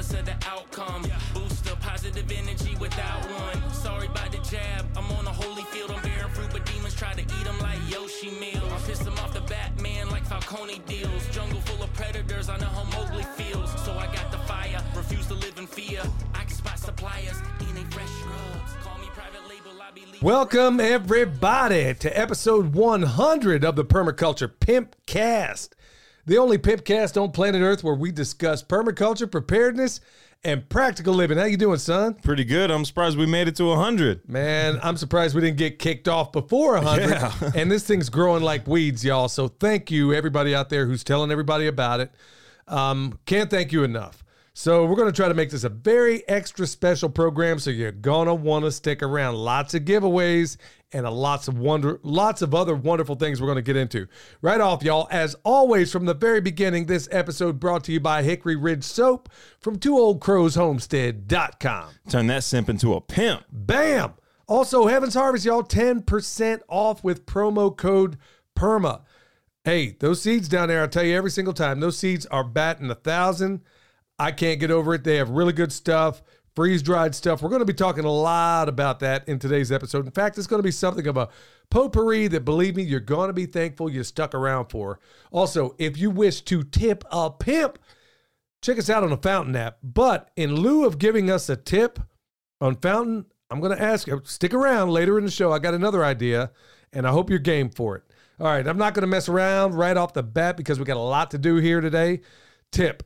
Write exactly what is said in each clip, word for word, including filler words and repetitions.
regardless of the outcome. Boost up positive energy without one. Sorry about the jab, I'm on a holy field, I'm bearing fruit, but demons try to eat them like Yoshi meals. I pissed them off the Batman like Falcone deals. Jungle full of predators, I know how Mowgli feels. So I got the fire, refuse to live in fear. I can spot suppliers, eating fresh scrubs. Call me private label, I be leaving. Welcome everybody to episode one hundred of the Permaculture Pimpcast, the only pimpcast on planet Earth where we discuss permaculture, preparedness, and practical living. How you doing, son? Pretty good. I'm surprised we made it to one hundred. Man, I'm surprised we didn't get kicked off before one hundred. Yeah. And this thing's growing like weeds, y'all. So thank you, everybody out there who's telling everybody about it. Um, can't thank you enough. So we're going to try to make this a very extra special program, so you're going to want to stick around. Lots of giveaways and a lots of wonder, lots of other wonderful things we're going to get into. Right off, y'all, as always, from the very beginning, this episode brought to you by Hickory Ridge Soap from two old crows homestead dot com. Turn that simp into a pimp. Bam! Also, Heaven's Harvest, y'all, ten percent off with promo code PERMA. Hey, those seeds down there, I'll tell you every single time, those seeds are batting a thousand. I can't get over it. They have really good stuff, freeze-dried stuff. We're going to be talking a lot about that in today's episode. In fact, it's going to be something of a potpourri that, believe me, you're going to be thankful you stuck around for. Also, if you wish to tip a pimp, check us out on the Fountain app. But in lieu of giving us a tip on Fountain, I'm going to ask you, stick around later in the show. I got another idea, and I hope you're game for it. All right, I'm not going to mess around right off the bat because we got a lot to do here today. Tip.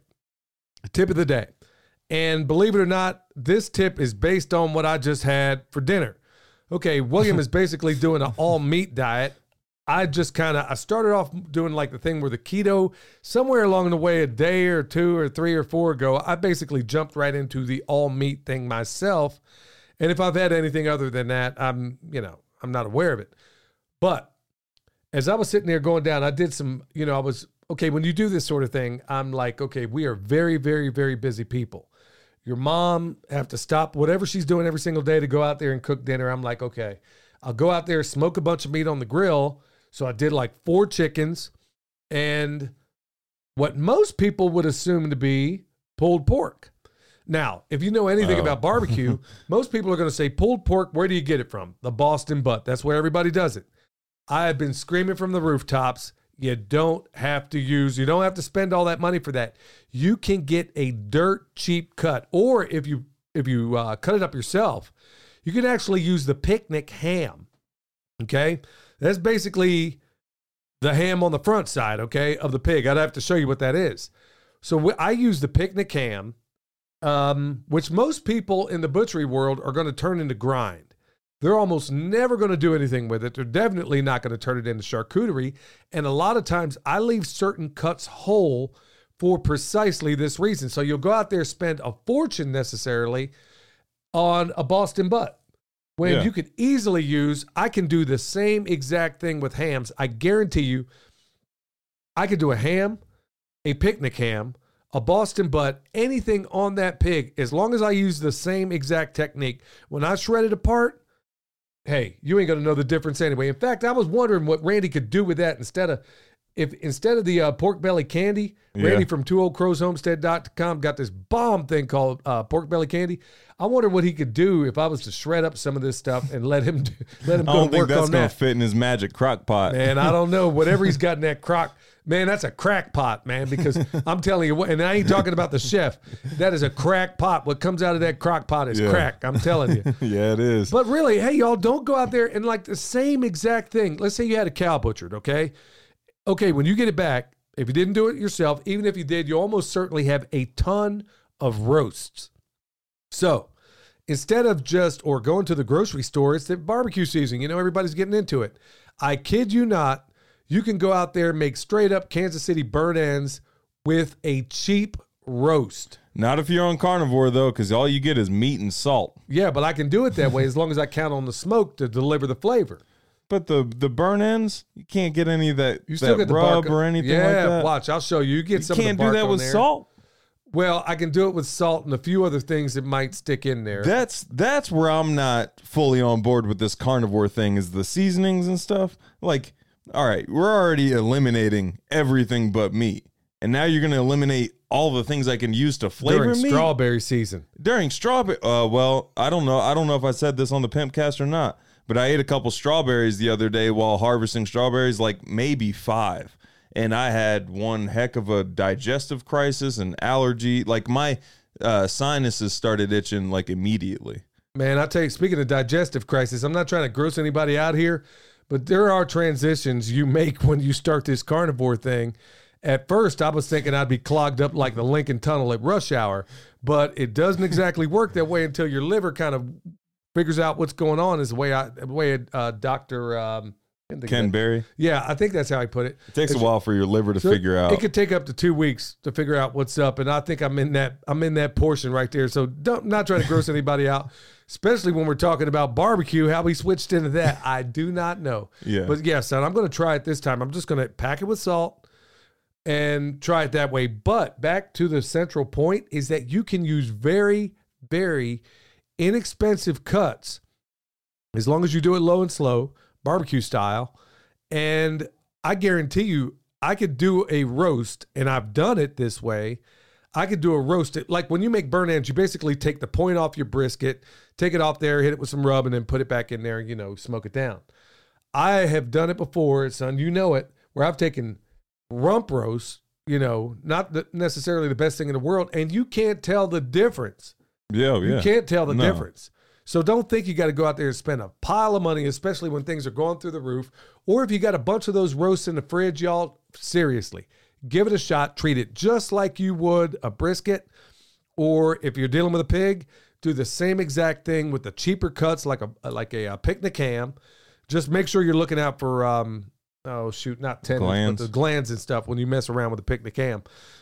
Tip of the day. And believe it or not, this tip is based on what I just had for dinner. Okay, William is basically doing an all meat diet. I just kind of, I started off doing like the thing where the keto, somewhere along the way, a day or two or three or four ago, I basically jumped right into the all meat thing myself. And if I've had anything other than that, I'm, you know, I'm not aware of it. But as I was sitting there going down, I did some, you know, I was, okay, when you do this sort of thing, I'm like, okay, we are very, very, very busy people. Your mom have to stop whatever she's doing every single day to go out there and cook dinner. I'm like, okay, I'll go out there, smoke a bunch of meat on the grill. So I did like four chickens and what most people would assume to be pulled pork. Now, if you know anything Oh. about barbecue, most people are going to say pulled pork, where do you get it from? The Boston butt. That's where everybody does it. I have been screaming from the rooftops. You don't have to use, you don't have to spend all that money for that. You can get a dirt cheap cut. Or if you if you uh, cut it up yourself, you can actually use the picnic ham. Okay? That's basically the ham on the front side, okay, of the pig. I'd have to show you what that is. So wh- I use the picnic ham, um, which most people in the butchery world are going to turn into grind. They're almost never going to do anything with it. They're definitely not going to turn it into charcuterie. And a lot of times I leave certain cuts whole for precisely this reason. So you'll go out there, spend a fortune necessarily on a Boston butt. When Yeah. you could easily use, I can do the same exact thing with hams. I guarantee you, I could do a ham, a picnic ham, a Boston butt, anything on that pig, as long as I use the same exact technique. When I shred it apart, hey, you ain't going to know the difference anyway. In fact, I was wondering what Randy could do with that instead of, if instead of the uh, pork belly candy, Yeah. Randy from two old crows homestead dot com got this bomb thing called uh, pork belly candy. I wonder what he could do if I was to shred up some of this stuff and let him do, let him I go don't think work that's on going that. to fit in his magic crock pot. Man, I don't know. Whatever he's got in that crock, man, that's a crack pot, man, because I'm telling you what, and I ain't talking about the chef. That is a crack pot. What comes out of that crock pot is Yeah. crack. I'm telling you. Yeah, it is. But really, hey, y'all, don't go out there and like the same exact thing. Let's say you had a cow butchered, okay? Okay, when you get it back, if you didn't do it yourself, even if you did, you almost certainly have a ton of roasts. So instead of just, or going to the grocery store, it's the barbecue season. You know, everybody's getting into it. I kid you not, you can go out there and make straight up Kansas City burnt ends with a cheap roast. Not if you're on carnivore, though, because all you get is meat and salt. Yeah, but I can do it that way as long as I count on the smoke to deliver the flavor. But the the burn ends, you can't get any of that, You still that get the rub bark or anything yeah, like that. watch, I'll show you. You get You some can't of the bark do that on with there. salt. Well, I can do it with salt and a few other things that might stick in there. That's that's where I'm not fully on board with this carnivore thing, is the seasonings and stuff. Like, all right, we're already eliminating everything but meat, and now you're going to eliminate all the things I can use to flavor During meat. strawberry season. During strawberry, uh, well, I don't know. I don't know if I said this on the Pimpcast or not, but I ate a couple strawberries the other day while harvesting strawberries, like maybe five. And I had one heck of a digestive crisis and allergy. Like my uh, sinuses started itching like immediately. Man, I tell you, speaking of digestive crisis, I'm not trying to gross anybody out here, but there are transitions you make when you start this carnivore thing. At first, I was thinking I'd be clogged up like the Lincoln Tunnel at rush hour, but it doesn't exactly work that way until your liver kind of figures out what's going on. Is the way I, the way uh, Doctor Um, Ken Berry. Yeah, I think that's how I put it. It takes it's, a while for your liver to so figure out. It could take up to two weeks to figure out what's up, and I think I'm in that. I'm in that portion right there. So don't not trying to gross anybody out, especially when we're talking about barbecue. How we switched into that, I do not know. Yeah, but yeah, son, I'm going to try it this time. I'm just going to pack it with salt and try it that way. But back to the central point is that you can use very, very inexpensive cuts as long as you do it low and slow, barbecue style. And I guarantee you, I could do a roast, and I've done it this way. I could do a roast. Like when you make burnt ends, you basically take the point off your brisket, take it off there, hit it with some rub, and then put it back in there and, you know, smoke it down. I have done it before, son, you know it, where I've taken rump roast, you know, not the, necessarily the best thing in the world, and you can't tell the difference. Yeah, yeah. You can't tell the No. difference. So don't think you got to go out there and spend a pile of money, especially when things are going through the roof. Or if you got a bunch of those roasts in the fridge, y'all, seriously, give it a shot. Treat it just like you would a brisket. Or if you're dealing with a pig, do the same exact thing with the cheaper cuts, like a like a, a picnic ham. Just make sure you're looking out for um, oh shoot, not tendons, Glands. but the glands and stuff when you mess around with a picnic ham.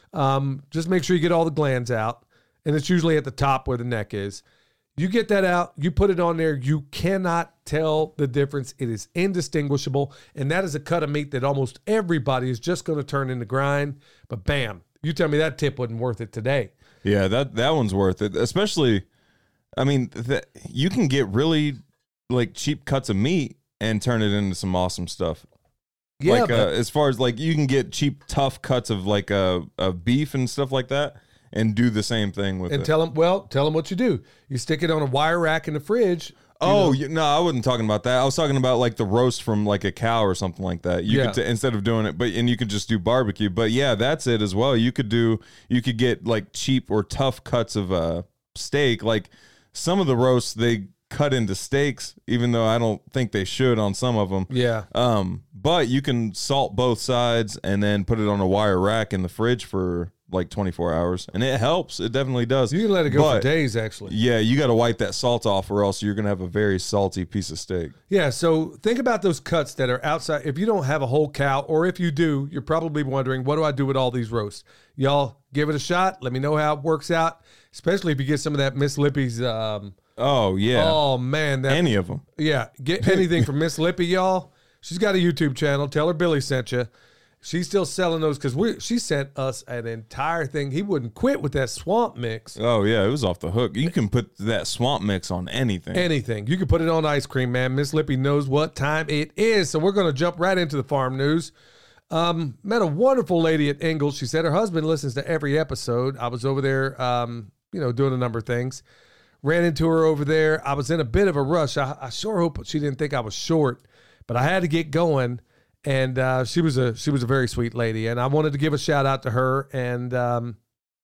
Um, just make sure you get all the glands out, and it's usually at the top where the neck is. You get that out, you put it on there, you cannot tell the difference. It is indistinguishable, and that is a cut of meat that almost everybody is just going to turn into grind. But bam, you tell me that tip wasn't worth it today. Yeah, that that one's worth it. Especially, I mean, that you can get really like cheap cuts of meat and turn it into some awesome stuff. Yeah, like but, uh, as far as like you can get cheap, tough cuts of like a uh, of beef and stuff like that, and do the same thing with and it. tell them, well, tell them what you do. You stick it on a wire rack in the fridge. Oh know. you, no, I wasn't talking about that. I was talking about like the roast from like a cow or something like that. You Yeah. could t- instead of doing it, but and you could just do barbecue. But yeah, that's it as well. You could do you could get like cheap or tough cuts of uh steak. Like some of the roasts they cut into steaks, even though I don't think they should on some of them. Yeah. Um, but you can salt both sides and then put it on a wire rack in the fridge for like twenty-four hours, and it helps. It definitely does. You can let it go But, for days, actually. Yeah, you got to wipe that salt off, or else you're gonna have a very salty piece of steak. Yeah, so think about those cuts that are outside. If you don't have a whole cow, or if you do, you're probably wondering, what do I do with all these roasts? Y'all give it a shot. Let me know how it works out, especially if you get some of that Miss Lippy's. Um, Oh yeah, oh, man. That, any of them. Yeah, get anything from Miss Lippy, y'all. She's got a YouTube channel. Tell her Billy sent you. She's still selling those because we. She sent us an entire thing. He wouldn't quit with that swamp mix. Oh yeah, it was off the hook. You can put that swamp mix on anything. Anything. You can put it on ice cream, man. Miss Lippy knows what time it is. So we're going to jump right into the farm news. Um, met a wonderful lady at Ingalls. She said her husband listens to every episode. I was over there, um, you know, doing a number of things. Ran into her over there. I was in a bit of a rush. I, I sure hope she didn't think I was short, but I had to get going. And uh, she was a she was a very sweet lady, and I wanted to give a shout out to her. And um,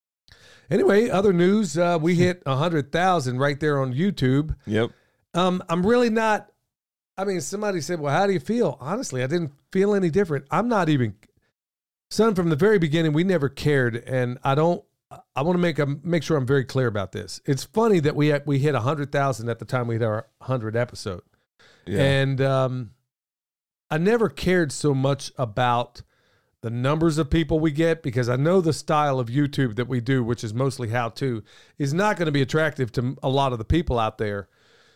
anyway, other news: uh, we hit a hundred thousand right there on YouTube. Yep. Um, I'm really not. I mean, somebody said, "Well, how do you feel?" Honestly, I didn't feel any different. I'm not even. Son, from the very beginning, we never cared, and I don't. I want to make a make sure I'm very clear about this. It's funny that we had, we hit a hundred thousand at the time we hit our hundred episode, Yeah. and um, I never cared so much about the numbers of people we get because I know the style of YouTube that we do, which is mostly how to, is not going to be attractive to a lot of the people out there.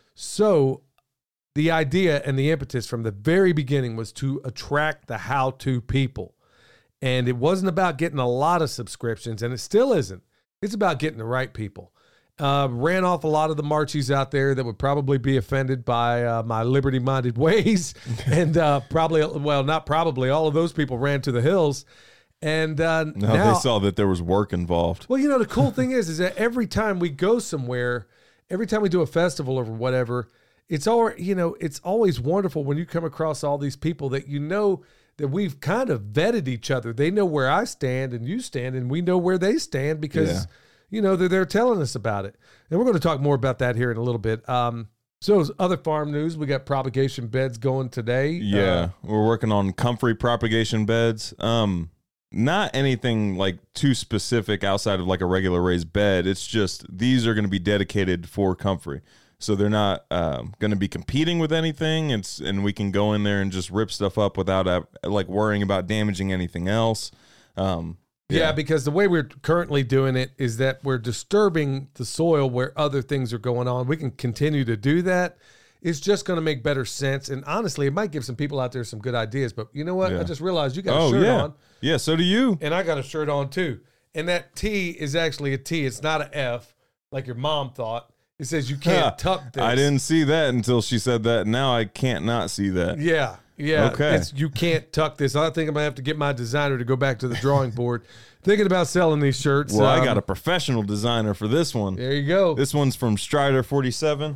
So the idea and the impetus from the very beginning was to attract the how to people. And it wasn't about getting a lot of subscriptions, and it still isn't. It's about getting the right people. Uh, ran off a lot of the Marchies out there that would probably be offended by uh, my liberty-minded ways. and uh, probably, well, not probably, all of those people ran to the hills. And uh, No, now, they saw that there was work involved. well, you know, the cool thing is, is that every time we go somewhere, every time we do a festival or whatever, it's all, you know, it's always wonderful when you come across all these people that you know that we've kind of vetted each other. They know where I stand and you stand, and we know where they stand because, Yeah. you know, they're, they're telling us about it. And we're going to talk more about that here in a little bit. Um, so other farm news, we got propagation beds going today. Yeah, Uh, we're working on comfrey propagation beds. Um, not anything like too specific outside of like a regular raised bed. It's just these are going to be dedicated for comfrey, so they're not um, going to be competing with anything. It's and we can go in there and just rip stuff up without uh, like worrying about damaging anything else. Um, Yeah, because the way we're currently doing it is that we're disturbing the soil where other things are going on. We can continue to do that. It's just going to make better sense. And honestly, it might give some people out there some good ideas. But you know what? Yeah. I just realized you got a oh shirt yeah, on, yeah. So do you? and I got a shirt on too. And that T is actually a T. It's not an F like your mom thought. It says you can't tuck this. I didn't see that until she said that. Now I can't not see that. Yeah. Yeah. Okay. It's, you can't tuck this. I think I'm going to have to get my designer to go back to the drawing board. Thinking about selling these shirts. Well, I Um, got a professional designer for this one. There you go. This one's from Strider forty-seven.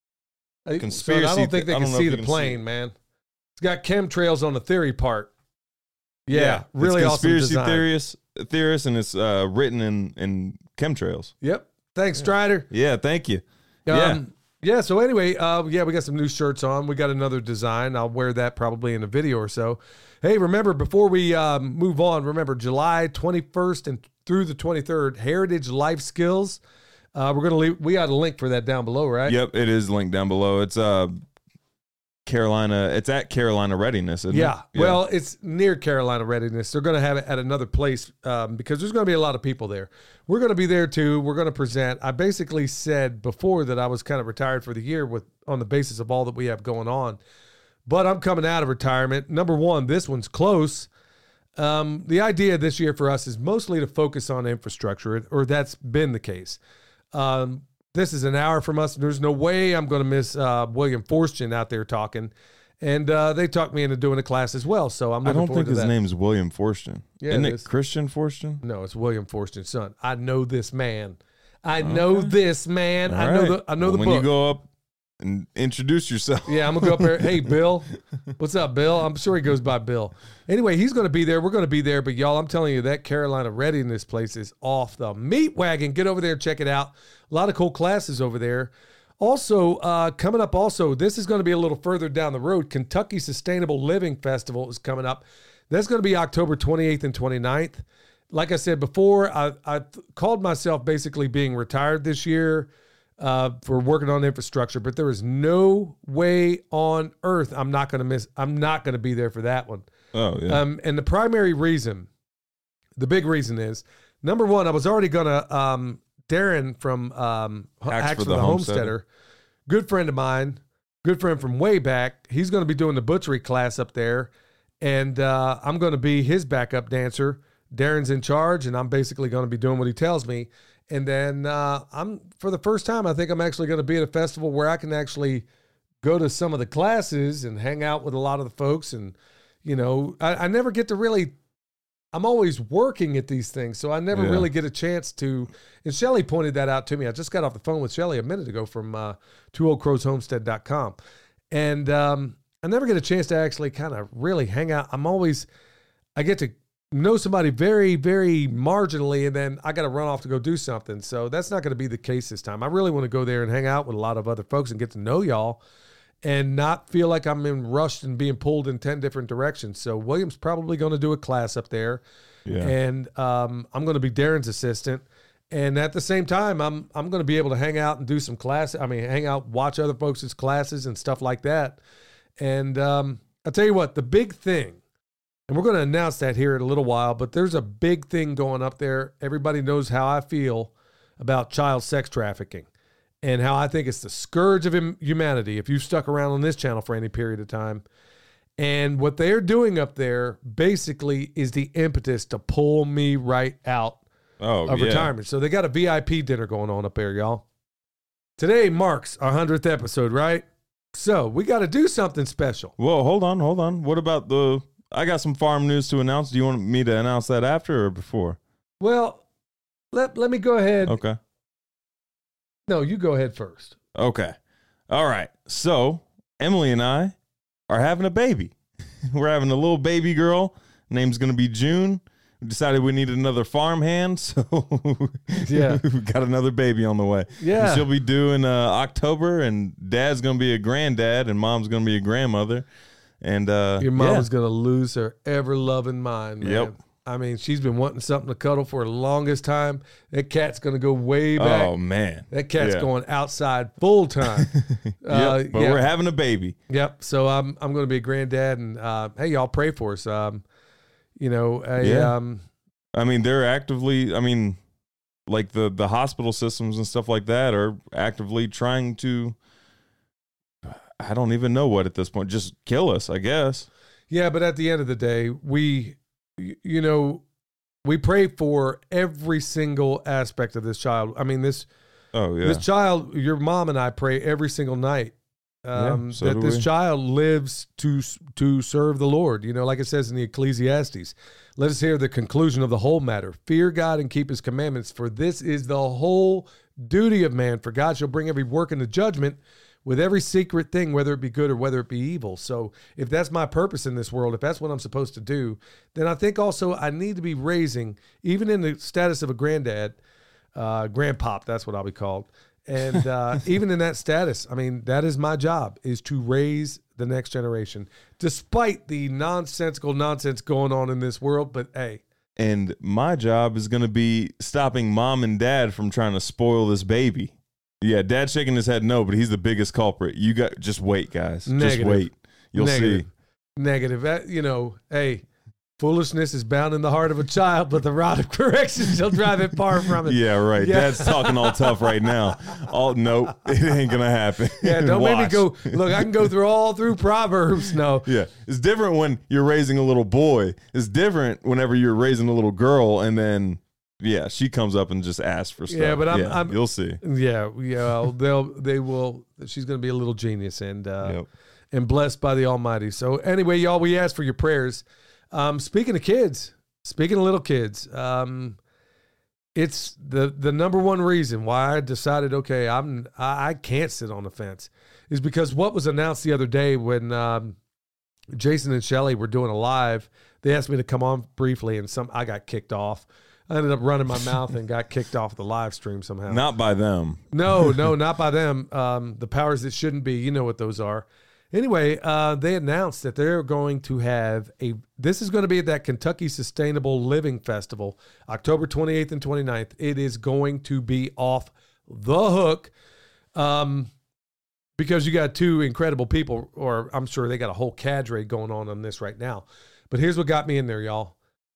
I- conspiracy son, I don't think they th- I can don't know see if the you can see plane, it. man. It's got chemtrails on the theory part. Yeah, really it's awesome conspiracy design. theorists, theorists, and it's uh, written in in chemtrails. Yep. Thanks, Strider. Yeah, thank you. Um, yeah, yeah. So anyway, uh, yeah, we got some new shirts on. We got another design. I'll wear that probably in a video or so. Hey, remember before we um, move on, remember July twenty-first and through the twenty-third, Heritage Life Skills. Uh, we're gonna leave. We got a link for that down below, right? yep, it is linked down below. It's uh Carolina. It's at Carolina Readiness. Isn't Yeah. it? Well, it's near Carolina Readiness. They're going to have it at another place um, because there's going to be a lot of people there. We're going to be there too. We're going to present. I basically said before that I was kind of retired for the year with on the basis of all that we have going on. But I'm coming out of retirement. Number one, this one's close. Um, the idea this year for us is mostly to focus on infrastructure, or that's been the case. Um, this is an hour from us. There's no way I'm going to miss uh, William Forstchen out there talking. And uh, they talked me into doing a class as well. So I'm I looking don't forward think to his that. name's William Forstchen. Yeah, Isn't it it, is. Christian Forstchen? No, it's William Forstchen's son. I know this man. I know this man. I All know right. the I know Well, the when book. you go up and introduce yourself. Yeah, I'm gonna go up there. Hey, Bill, what's up, Bill? I'm sure he goes by Bill. Anyway, he's gonna be there. We're gonna be there. But y'all, I'm telling you, that Carolina Readiness place is off the meat wagon. Get over there, check it out. A lot of cool classes over there. Also, uh, coming up. Also, this is going to be a little further down the road. Kentucky Sustainable Living Festival is coming up. That's going to be October twenty-eighth and twenty-ninth. Like I said before, I, I th- called myself basically being retired this year uh, for working on infrastructure, but there is no way on earth I'm not going to miss. I'm not going to be there for that one. Oh yeah. Um, and the primary reason, the big reason is, number one, I was already going to, um, Darren from um, Axe, for, the, Homesteader, good friend of mine, good friend from way back. He's going to be doing the butchery class up there, and uh, I'm going to be his backup dancer. Darren's in charge, and I'm basically going to be doing what he tells me. And then uh, I'm, for the first time, I think I'm actually going to be at a festival where I can actually go to some of the classes and hang out with a lot of the folks. And, you know, I, I never get to really, I'm always working at these things, so I never Yeah. really get a chance to, and Shelly pointed that out to me. I just got off the phone with Shelly a minute ago from uh, two old crows homestead dot com. And um, I never get a chance to actually kind of really hang out. I'm always, I get to know somebody very, very marginally, and then I got to run off to go do something. So that's not going to be the case this time. I really want to go there and hang out with a lot of other folks and get to know y'all and not feel like I'm in rushed and being pulled in ten different directions. So William's probably going to do a class up there. Yeah. And um, I'm going to be Darren's assistant. And at the same time, I'm I'm going to be able to hang out and do some class. I mean, hang out, watch other folks' classes and stuff like that. And um, I'll tell you what, the big thing, and we're going to announce that here in a little while, but there's a big thing going up there. Everybody knows how I feel about child sex trafficking and how I think it's the scourge of hum- humanity if you've stuck around on this channel for any period of time. And what they're doing up there basically is the impetus to pull me right out Oh, of yeah. retirement. So they got a V I P dinner going on up there, y'all. Today marks our hundredth episode, right? So we got to do something special. Well, hold on, hold on. What about the I got some farm news to announce. Do you want me to announce that after or before? Well, let let me go ahead. Okay. No, you go ahead first. Okay. All right. So Emily and I are having a baby. We're having a little baby girl. Name's going to be June. We decided we needed another farm hand, so yeah, we got another baby on the way. Yeah. And she'll be due in uh, October, and Dad's going to be a granddad, and Mom's going to be a grandmother. And uh, your mom yeah. is going to lose her ever-loving mind, man. Yep. I mean, she's been wanting something to cuddle for the longest time. That cat's going to go way back. Oh, man. That cat's Yeah. going outside full time. Yep, uh, but yeah. we're having a baby. Yep. So I'm I'm going to be a granddad, and uh, hey, y'all pray for us. Um, you know, a, Yeah. um, I mean, they're actively, I mean, like the, the hospital systems and stuff like that are actively trying to, I don't even know what at this point, just kill us, I guess. yeah. But at the end of the day, we, y- you know, we pray for every single aspect of this child. I mean, this Oh, yeah. this child, your mom and I pray every single night um, Yeah, so that do this we. child lives to to serve the Lord. You know, like it says in the Ecclesiastes, let us hear the conclusion of the whole matter. Fear God and keep his commandments, for this is the whole duty of man. For God shall bring every work into judgment with every secret thing, whether it be good or whether it be evil. So if that's my purpose in this world, if that's what I'm supposed to do, then I think also I need to be raising, even in the status of a granddad, uh, grandpop, that's what I'll be called. And uh, even in that status, I mean, that is my job, is to raise the next generation, despite the nonsensical nonsense going on in this world. But hey, And my job is going to be stopping Mom and Dad from trying to spoil this baby. Yeah, Dad's shaking his head no, but he's the biggest culprit. You got just wait, guys. Negative. Just wait. You'll negative, see. Negative. That, you know, hey, foolishness is bound in the heart of a child, but the rod of correction shall drive it far from it. Yeah, right. Yeah. Dad's talking all tough right now. Oh, nope, it ain't going to happen. Yeah, don't make me Watch. go, look, I can go through all through Proverbs. No. Yeah, it's different when you're raising a little boy. It's different whenever you're raising a little girl, and then yeah, she comes up and just asks for stuff. Yeah, but I'm- I'm- you'll see. Yeah, yeah, they'll they will. She's going to be a little genius and uh, Yep. and blessed by the Almighty. So anyway, y'all, we ask for your prayers. Um, speaking of kids, speaking of little kids, um, it's the the number one reason why I decided, okay, I'm I, I can't sit on the fence, is because what was announced the other day when um, Jason and Shelly were doing a live. They asked me to come on briefly, and some I got kicked off. I ended up running my mouth and got kicked off the live stream somehow. Not by them. No, no, not by them. Um, the powers that shouldn't be, you know what those are. Anyway, uh, they announced that they're going to have a, this is going to be at that Kentucky Sustainable Living Festival, October twenty-eighth and twenty-ninth. It is going to be off the hook um, because you got two incredible people, or I'm sure they got a whole cadre going on on this right now. But here's what got me in there, y'all.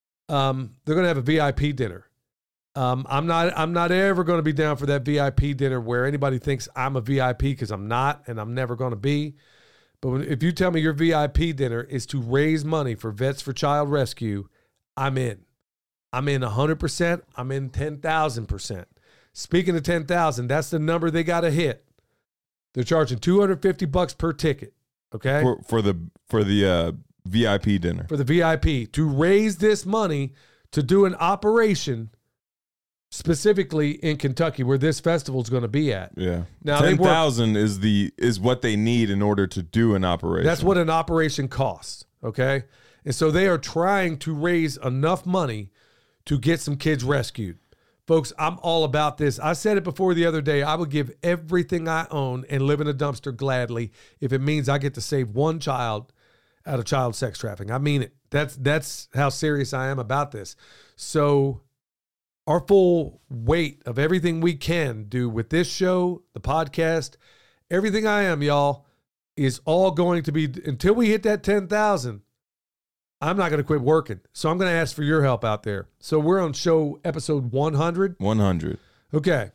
Um, they're going to have a V I P dinner. Um, I'm not. I'm not ever going to be down for that V I P dinner where anybody thinks I'm a V I P, because I'm not, and I'm never going to be. But when, if you tell me your V I P dinner is to raise money for Vets for Child Rescue, I'm in. I'm in one hundred percent. I'm in ten thousand percent. Speaking of ten thousand, that's the number they got to hit. They're charging two hundred fifty bucks per ticket. Okay, For for the for the uh, V I P dinner. for the V I P to raise this money to do an operation specifically in Kentucky where this festival is going to be at. Yeah. Now, they ten work- thousand is the is what they need in order to do an operation. That's what an operation costs, okay? And so they are trying to raise enough money to get some kids rescued. Folks, I'm all about this. I said it before the other day. I would give everything I own and live in a dumpster gladly if it means I get to save one child out of child sex trafficking. I mean it. That's that's how serious I am about this. So our full weight of everything we can do with this show, the podcast, everything I am, y'all, is all going to be, until we hit that ten thousand, I'm not going to quit working. So I'm going to ask for your help out there. So we're on show episode one hundred. one hundred. Okay.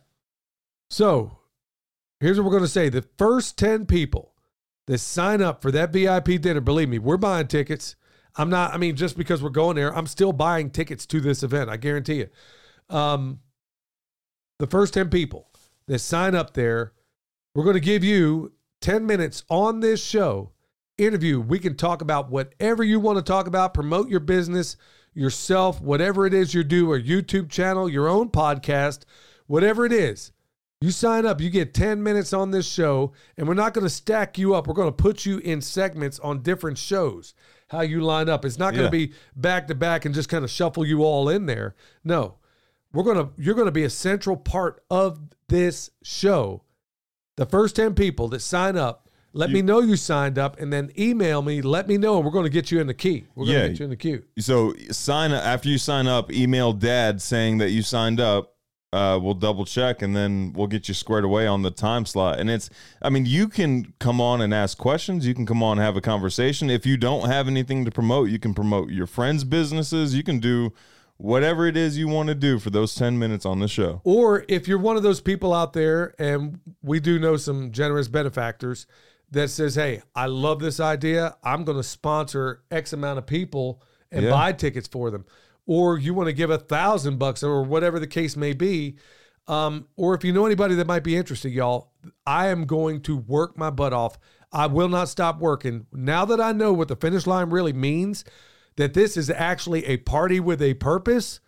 So here's what we're going to say. The first ten people that sign up for that V I P dinner, believe me, we're buying tickets. I'm not, I mean, just because we're going there, I'm still buying tickets to this event. I guarantee you. Um, the first ten people that sign up there, we're going to give you ten minutes on this show interview. We can talk about whatever you want to talk about, promote your business, yourself, whatever it is you do, or YouTube channel, your own podcast, whatever it is. You sign up, you get ten minutes on this show, and we're not going to stack you up. We're going to put you in segments on different shows, how you line up. It's not going to Yeah. be back to back and just kind of shuffle you all in there. No, we're going to, you're going to be a central part of this show. The first ten people that sign up, let You- me know you signed up, and then email me, let me know, and we're going to get you in the key. We're going to Yeah. get you in the queue. So sign up after you sign up. Email dad saying that you signed up. Uh, we'll double check and then we'll get you squared away on the time slot. And it's, I mean, you can come on and ask questions. You can come on and have a conversation. If you don't have anything to promote, you can promote your friends' businesses. You can do whatever it is you want to do for those ten minutes on the show. Or if you're one of those people out there, and we do know some generous benefactors that says, hey, I love this idea. I'm going to sponsor X amount of people and Yeah. buy tickets for them. Or you want to give a thousand bucks or whatever the case may be. Um, or if you know anybody that might be interested, y'all, I am going to work my butt off. I will not stop working. Now that I know what the finish line really means, that this is actually a party with a purpose,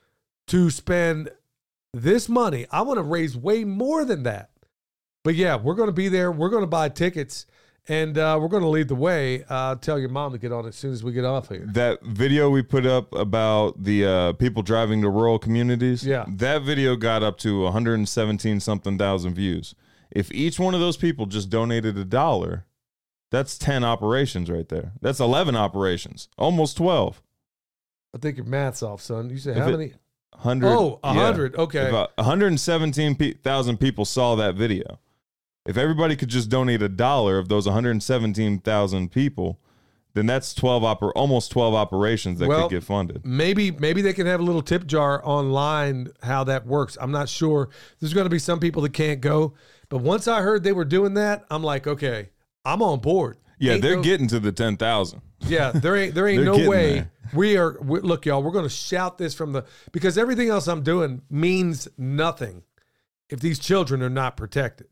to spend this money, I want to raise way more than that. But yeah, we're going to be there. We're going to buy tickets, and uh, we're going to lead the way. Uh, tell your mom to get on it as soon as we get off here. That video we put up about the uh, people driving to rural communities, Yeah. that video got up to one hundred seventeen something thousand views. If each one of those people just donated a dollar, that's ten operations right there. That's eleven operations, almost twelve. I think your math's off, son. You said If how it- many? one hundred, Oh, a yeah. hundred. Okay. If uh, one hundred seventeen thousand people saw that video. If everybody could just donate a dollar of those one hundred seventeen thousand people, then that's twelve oper- almost twelve operations that Well, could get funded. Maybe maybe they can have a little tip jar online how that works. I'm not sure. There's going to be some people that can't go, but once I heard they were doing that, I'm like, okay, I'm on board. Yeah, Ain't they're no- getting to the ten thousand. Yeah, there ain't there ain't They're no getting way there. we are. We, look, y'all, we're going to shout this from the, because everything else I'm doing means nothing if these children are not protected.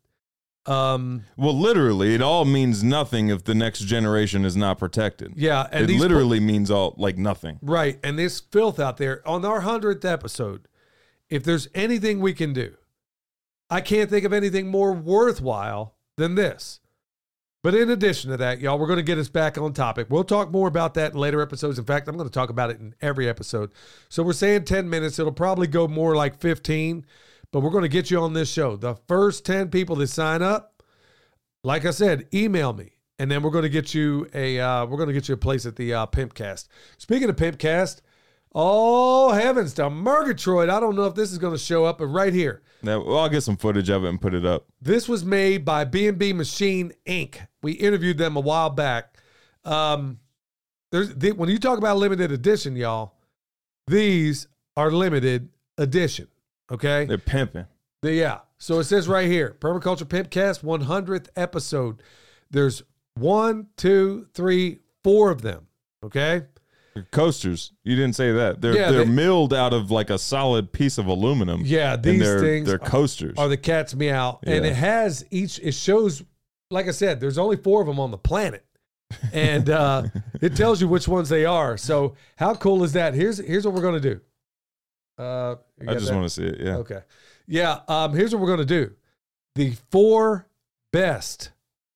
Um, Well, literally, it all means nothing if the next generation is not protected. yeah, and it these literally means all like nothing. right, and this filth out there on our hundredth episode. If there's anything we can do, I can't think of anything more worthwhile than this. But in addition to that, y'all, we're going to get us back on topic. We'll talk more about that in later episodes. In fact, I'm going to talk about it in every episode. So we're saying ten minutes. It'll probably go more like fifteen, but we're going to get you on this show. The first ten people that sign up, like I said, email me, and then we're going to get you a uh, we're going to get you a place at the uh, Pimpcast. Speaking of Pimpcast, oh heavens to Murgatroyd! I don't know if this is going to show up, but right here. Now, well, I'll get some footage of it and put it up. This was made by B and B Machine Incorporated. We interviewed them a while back. Um, there's the, when you talk about limited edition, y'all, these are limited edition. Okay, They're pimping. The- yeah. So it says right here, Permaculture Pimpcast one hundredth episode. There's one, two, three, four of them. Okay. They're coasters. You didn't say that. They're Yeah, they're they- milled out of like a solid piece of aluminum. Yeah, and these they're, things they're coasters. are the cat's meow, and Yeah. it has each. It shows, like I said, there's only four of them on the planet, and uh, it tells you which ones they are. So how cool is that? Here's here's what we're gonna do. Uh, you I got just that? want to see it. Yeah. Okay, yeah. Um, here's what we're gonna do. The four best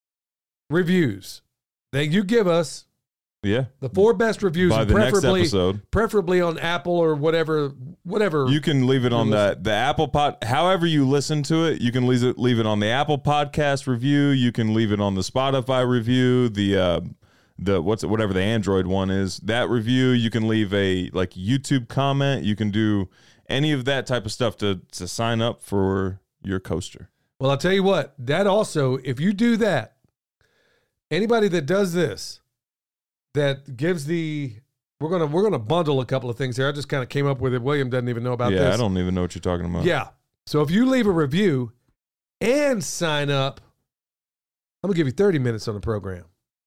reviews that you give us. Yeah. The four best reviews, By and the next preferably episode. preferably on Apple or whatever, whatever. You can leave it on You're the the Apple pod. However you listen to it, you can leave it leave it on the Apple Podcast review. You can leave it on the Spotify review. The uh, the what's it, whatever the Android one is, that review. You can leave a like YouTube comment. You can do any of that type of stuff to to sign up for your coaster. Well, I'll tell you what, that also, if you do that, anybody that does this, that gives the, we're gonna we're gonna bundle a couple of things here. I just kind of came up with it. William doesn't even know about yeah, this. I don't even know what you're talking about. Yeah. So if you leave a review and sign up, I'm gonna give you thirty minutes on the program.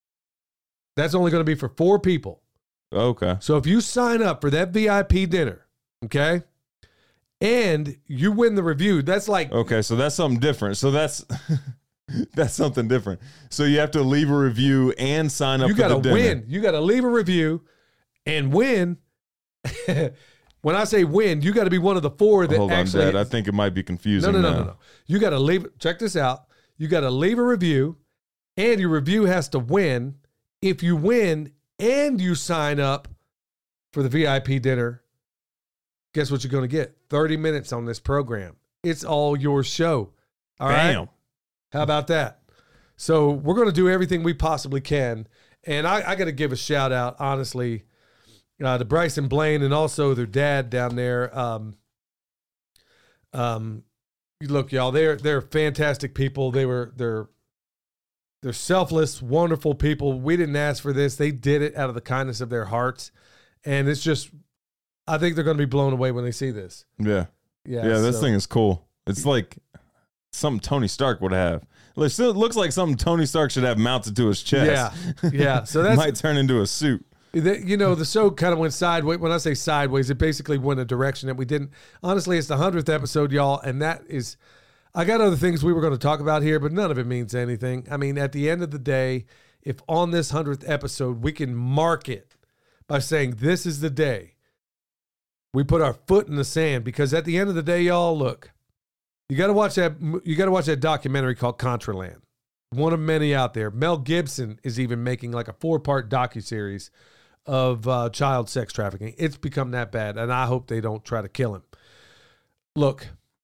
That's only gonna be for four people. Okay. So if you sign up for that V I P dinner, okay, and you win the review, that's like Okay. So that's something different. So that's That's something different. So you have to leave a review and sign up You for got to the dinner. win. You got to leave a review and win. When I say win, you got to be one of the four that Hold on, actually. Dad. I think it might be confusing. No, no, no, now. no, no. You got to leave. Check this out. You got to leave a review, and your review has to win. If you win and you sign up for the V I P dinner, guess what you're going to get? thirty minutes on this program. It's all your show. All right. Bam. How about that? So we're going to do everything we possibly can. And I, I got to give a shout out, honestly, uh, to Bryson Blaine and also their dad down there. Um, um, look, y'all, they're they're fantastic people. They were they're they're selfless, wonderful people. We didn't ask for this. They did it out of the kindness of their hearts. And it's just, I think they're going to be blown away when they see this. Yeah. Yeah. Yeah, this so- thing is cool. It's like something Tony Stark would have. It still looks like something Tony Stark should have mounted to his chest. Yeah. Yeah. So that's might turn into a suit. The, you know, the show kind of went sideways. When I say sideways, it basically went a direction that we didn't. Honestly, it's the hundredth episode, y'all, and that is. I got other things we were going to talk about here, but none of it means anything. I mean, at the end of the day, if on this hundredth episode we can mark it by saying this is the day we put our foot in the sand, because at the end of the day, y'all, look, you got to watch that. You got to watch that documentary called Contraland. One of many out there. Mel Gibson is even making like a four-part docuseries of uh, child sex trafficking. It's become that bad, and I hope they don't try to kill him. Look,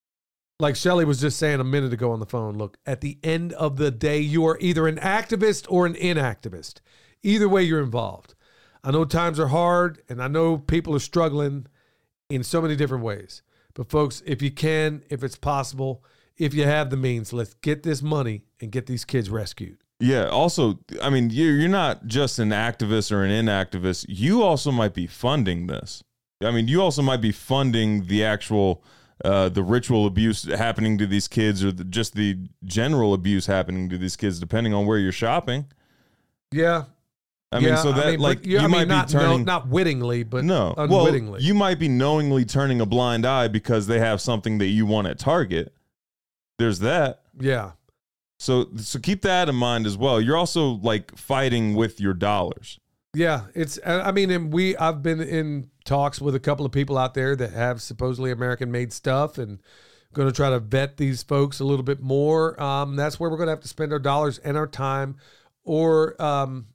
like Shelly was just saying a minute ago on the phone, look, at the end of the day, you are either an activist or an inactivist. Either way, you're involved. I know times are hard, and I know people are struggling in so many different ways. But folks, if you can, if it's possible, if you have the means, let's get this money and get these kids rescued. Yeah. Also, I mean, you're, you're not just an activist or an inactivist. You also might be funding this. I mean, you also might be funding the actual, uh, the ritual abuse happening to these kids, or the, just the general abuse happening to these kids, depending on where you're shopping. Yeah. I yeah, mean, so that I mean, like but, you I mean, might not, be turning no, not wittingly, but no, unwittingly. well, you might be knowingly turning a blind eye because they have something that you want at Target. There's that. Yeah. So so keep that in mind as well. You're also like fighting with your dollars. Yeah, it's. I mean, and we. I've been in talks with a couple of people out there that have supposedly American-made stuff, and going to try to vet these folks a little bit more. Um, that's where we're going to have to spend our dollars and our time, or um,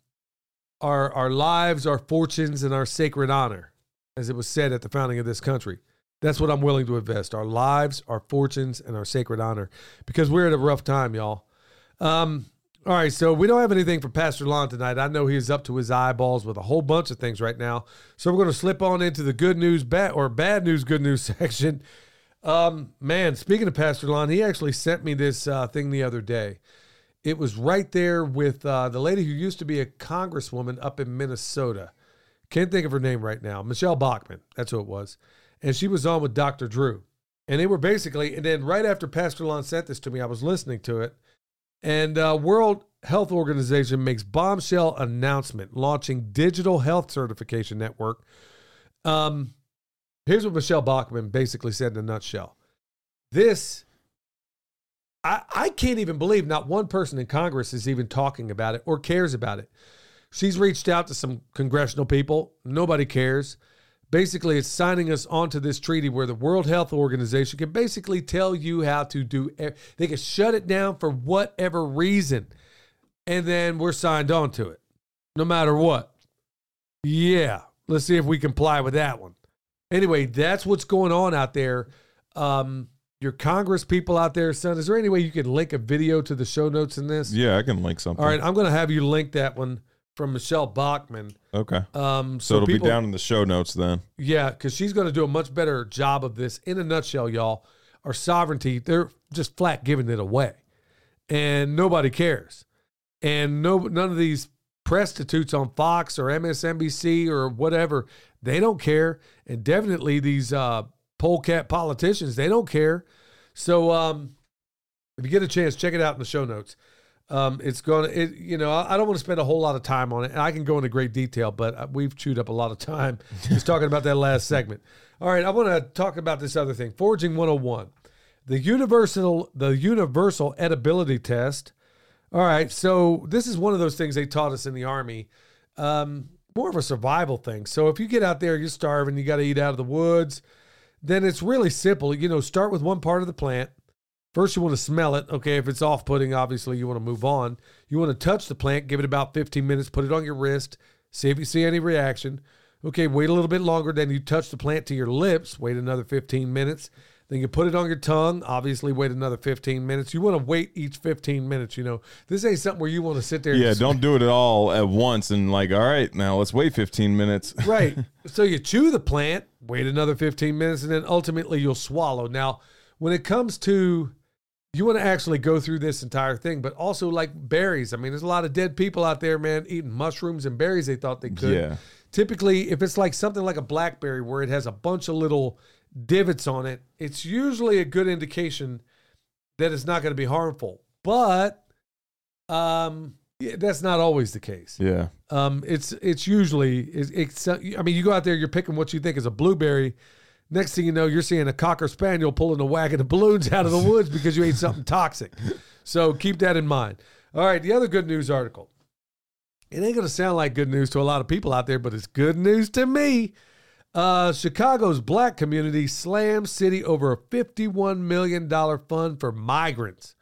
our our lives, our fortunes, and our sacred honor, as it was said at the founding of this country. That's what I'm willing to invest: our lives, our fortunes, and our sacred honor, because we're at a rough time, y'all. Um, all right, so we don't have anything for Pastor Lon tonight. I know he's up to his eyeballs with a whole bunch of things right now. So we're going to slip on into the good news, bad or bad news, good news section. Um, man, speaking of Pastor Lon, he actually sent me this uh, thing the other day. It was right there with uh, the lady who used to be a congresswoman up in Minnesota. Can't think of her name right now. Michelle Bachmann. That's who it was. And she was on with Doctor Drew. And they were basically, and then right after Pastor Lon sent this to me, I was listening to it. And uh, World Health Organization makes bombshell announcement launching digital health certification network. Um, here's what Michelle Bachmann basically said in a nutshell. This, I, I can't even believe not one person in Congress is even talking about it or cares about it. She's reached out to some congressional people. Nobody cares. Basically, it's signing us onto this treaty where the World Health Organization can basically tell you how to do, they can shut it down for whatever reason. And then we're signed on to it, no matter what. Yeah, let's see if we comply with that one. Anyway, that's what's going on out there. Um, your Congress people out there, son, is there any way you can link a video to the show notes in this? Yeah, I can link something. All right, I'm going to have you link that one from Michelle Bachmann. Okay. Um, so, so it'll people, be down in the show notes then. Yeah, because she's going to do a much better job of this. In a nutshell, y'all, our sovereignty, they're just flat giving it away. And nobody cares. And no, none of these prostitutes on Fox or M S N B C or whatever, they don't care. And definitely these uh, polecat politicians, they don't care. So um, if you get a chance, check it out in the show notes. Um, it's going to, it, you know, I don't want to spend a whole lot of time on it, and I can go into great detail, but we've chewed up a lot of time just talking about that last segment. All right, I want to talk about this other thing. Foraging one oh one. The universal, the universal edibility test All right. So this is one of those things they taught us in the Army. Um, more of a survival thing. So if you get out there, you're starving, you got to eat out of the woods, then it's really simple. You know, start with one part of the plant. First, you want to smell it. Okay, if it's off-putting, obviously you want to move on. You want to touch the plant, give it about fifteen minutes, put it on your wrist, see if you see any reaction. Okay, wait a little bit longer. Then you touch the plant to your lips, wait another fifteen minutes. Then you put it on your tongue, obviously wait another fifteen minutes. You want to wait each fifteen minutes, you know. This ain't something where you want to sit there. Yeah, and don't do it at all at once and like, all right, now let's wait fifteen minutes. Right. So you chew the plant, wait another fifteen minutes, and then ultimately you'll swallow. Now, when it comes to, you want to actually go through this entire thing, but also like berries. I mean, there's a lot of dead people out there, man, eating mushrooms and berries they thought they could. Yeah. Typically, if it's like something like a blackberry where it has a bunch of little divots on it, it's usually a good indication that it's not going to be harmful. But um, yeah, that's not always the case. Yeah. Um, it's it's usually it's, it's. I mean, you go out there, you're picking what you think is a blueberry. Next thing you know, you're seeing a cocker spaniel pulling a wagon of balloons out of the woods because you ate something toxic. So keep that in mind. All right, the other good news article. It ain't going to sound like good news to a lot of people out there, but it's good news to me. Uh, Chicago's black community slams city over a fifty-one million dollars fund for migrants.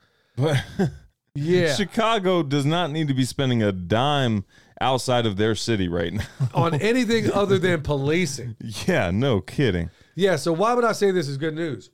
Yeah. Chicago does not need to be spending a dime outside of their city right now. On anything other than policing. Yeah, no kidding. Yeah, so why would I say this is good news?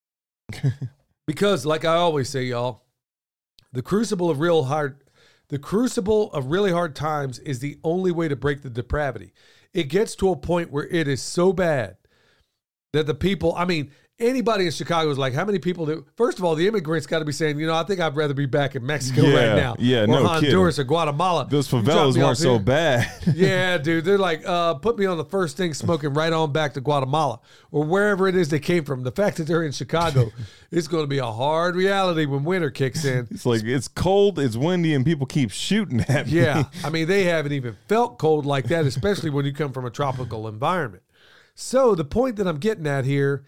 Because, like I always say, y'all, the crucible of real hard, the crucible of really hard times is the only way to break the depravity. It gets to a point where it is so bad that the people, I mean, anybody in Chicago is like, how many people do? First of all, the immigrants got to be saying, you know, I think I'd rather be back in Mexico Yeah, right now. yeah, or no Honduras kidding. or Guatemala. Those You drop favelas me weren't off so here. bad. Yeah, dude. They're like, uh, put me on the first thing smoking right on back to Guatemala or wherever it is they came from. The fact that they're in Chicago, it's going to be a hard reality when winter kicks in. It's like, it's cold, it's windy, and people keep shooting at me. Yeah. I mean, they haven't even felt cold like that, especially when you come from a tropical environment. So the point that I'm getting at here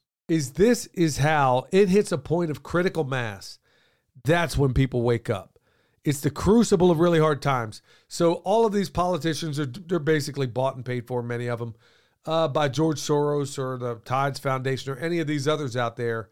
is this is how it hits a point of critical mass. That's when people wake up. It's the crucible of really hard times. So all of these politicians are they're basically bought and paid for, many of them, uh, by George Soros or the Tides Foundation or any of these others out there.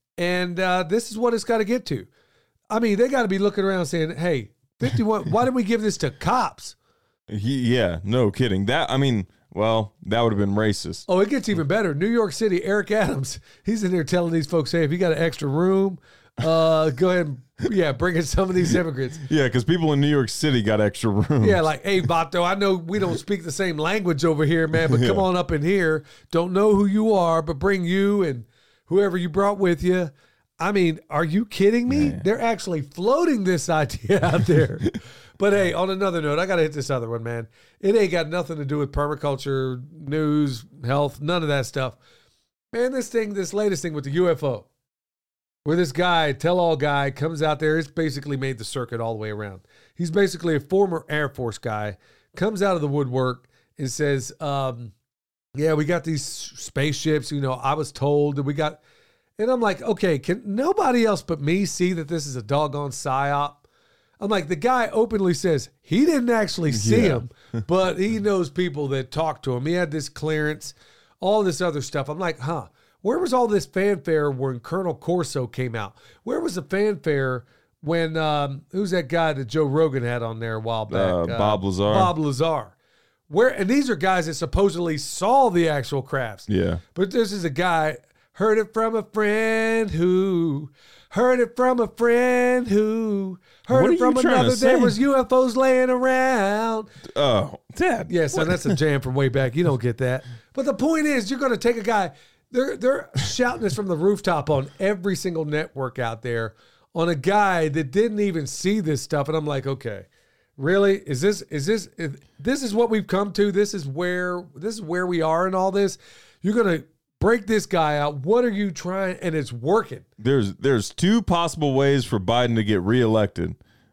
And uh, this is what it's got to get to. I mean, they got to be looking around saying, hey, fifty-one, why didn't we give this to cops? He, yeah, no kidding. That, I mean, well, that would have been racist. Oh, it gets even better. New York City, Eric Adams, he's in there telling these folks, hey, if you got an extra room, uh, go ahead and, yeah, bring in some of these immigrants. Yeah, because people in New York City got extra rooms. Yeah, like, hey, Vato, I know we don't speak the same language over here, man, but Yeah. come on up in here. Don't know who you are, but bring you and whoever you brought with you. I mean, are you kidding me? Man. They're actually floating this idea out there. But hey, on another note, I got to hit this other one, man. It ain't got nothing to do with permaculture, news, health, none of that stuff. Man, this thing, this latest thing with the U F O, where this guy, tell-all guy, comes out there, it's basically made the circuit all the way around. He's basically a former Air Force guy, comes out of the woodwork and says, um, yeah, we got these spaceships, you know, I was told that we got... And I'm like, okay, can nobody else but me see that this is a doggone psyop? I'm like, the guy openly says he didn't actually see Yeah. him, but he knows people that talk to him. He had this clearance, all this other stuff. I'm like, huh, where was all this fanfare when Colonel Corso came out? Where was the fanfare when, um, who's that guy that Joe Rogan had on there a while back? Uh, Bob Lazar. Bob Lazar. Where, and these are guys that supposedly saw the actual crafts. Yeah. But this is a guy, heard it from a friend who, heard it from a friend who, heard What are it from you trying to another. There say? was U F Os laying around. Oh, Dad. Yeah, son, that's a jam from way back. You don't get that. But the point is, you're going to take a guy, they're, they're shouting this from the rooftop on every single network out there on a guy that didn't even see this stuff. And I'm like, okay, really? Is this, is this, is, this is what we've come to? This is where, this is where we are in all this? You're going to break this guy out. What are you trying? And it's working. There's there's two possible ways for Biden to get reelected.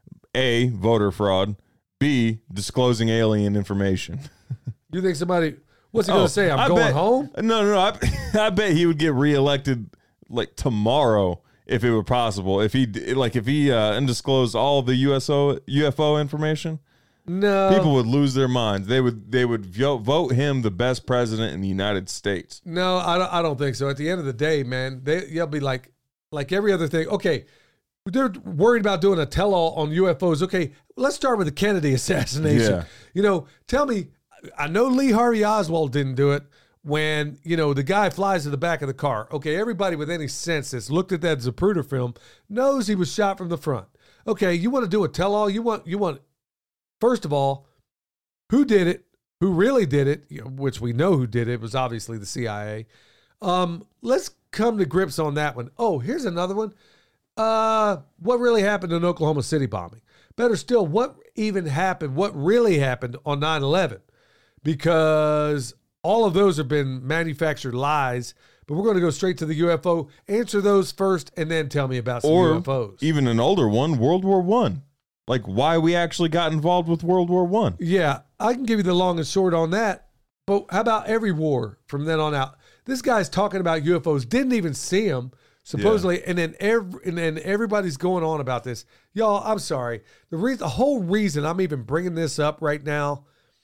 A, voter fraud. B, disclosing alien information. You think somebody, what's he going Oh, to say? I'm I going bet- home? No, no, no. I, I bet he would get reelected like tomorrow if it were possible. If he like if he uh, undisclosed all of the U S O U F O information, no, people would lose their minds. They would they would vote, vote him the best president in the United States. No, I don't, I don't think so. At the end of the day, man, they you'll be like like every other thing. Okay, they're worried about doing a tell-all on U F Os. Okay, let's start with the Kennedy assassination. Yeah. You know, tell me, I know Lee Harvey Oswald didn't do it when, you know, the guy flies to the back of the car. Okay, everybody with any sense that's looked at that Zapruder film knows he was shot from the front. Okay, you want to do a tell-all? You want, you want, first of all, who did it? Who really did it? You know, which we know who did it. It was obviously the C I A. Um, let's come to grips on that one. Oh, here's another one. Uh, what really happened in Oklahoma City bombing? Better still, what even happened? What really happened on nine eleven? Because all of those have been manufactured lies, but we're going to go straight to the U F O. Answer those first, and then tell me about some or U F Os. Even an older one, World War One. Like why we actually got involved with World War One. Yeah, I can give you the long and short on that. But how about every war from then on out? This guy's talking about U F Os, didn't even see them, supposedly, yeah. and then every and then everybody's going on about this. Y'all, I'm sorry. The reason, the whole reason I'm even bringing this up right now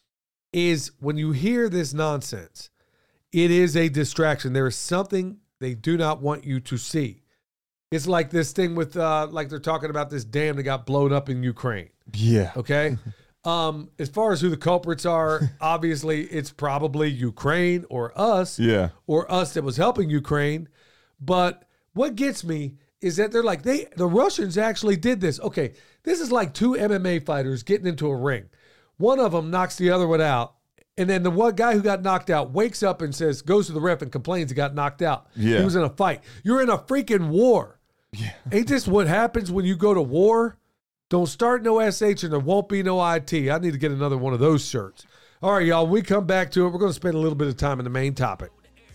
is when you hear this nonsense, it is a distraction. There is something they do not want you to see. It's like this thing with, uh, like they're talking about this dam that got blown up in Ukraine. Yeah. Okay. Um, as far as who the culprits are, obviously it's probably Ukraine or us. Yeah. Or us that was helping Ukraine. But what gets me is that they're like, they the Russians actually did this. Okay, this is like two M M A fighters getting into a ring. One of them knocks the other one out. And then the one guy who got knocked out wakes up and says, goes to the ref and complains he got knocked out. Yeah. He was in a fight. You're in a freaking war. Yeah. Ain't this what happens when you go to war? Don't start no S H and there won't be no I T. I need to get another one of those shirts. All right, y'all, when we come back to it, we're going to spend a little bit of time in the main topic.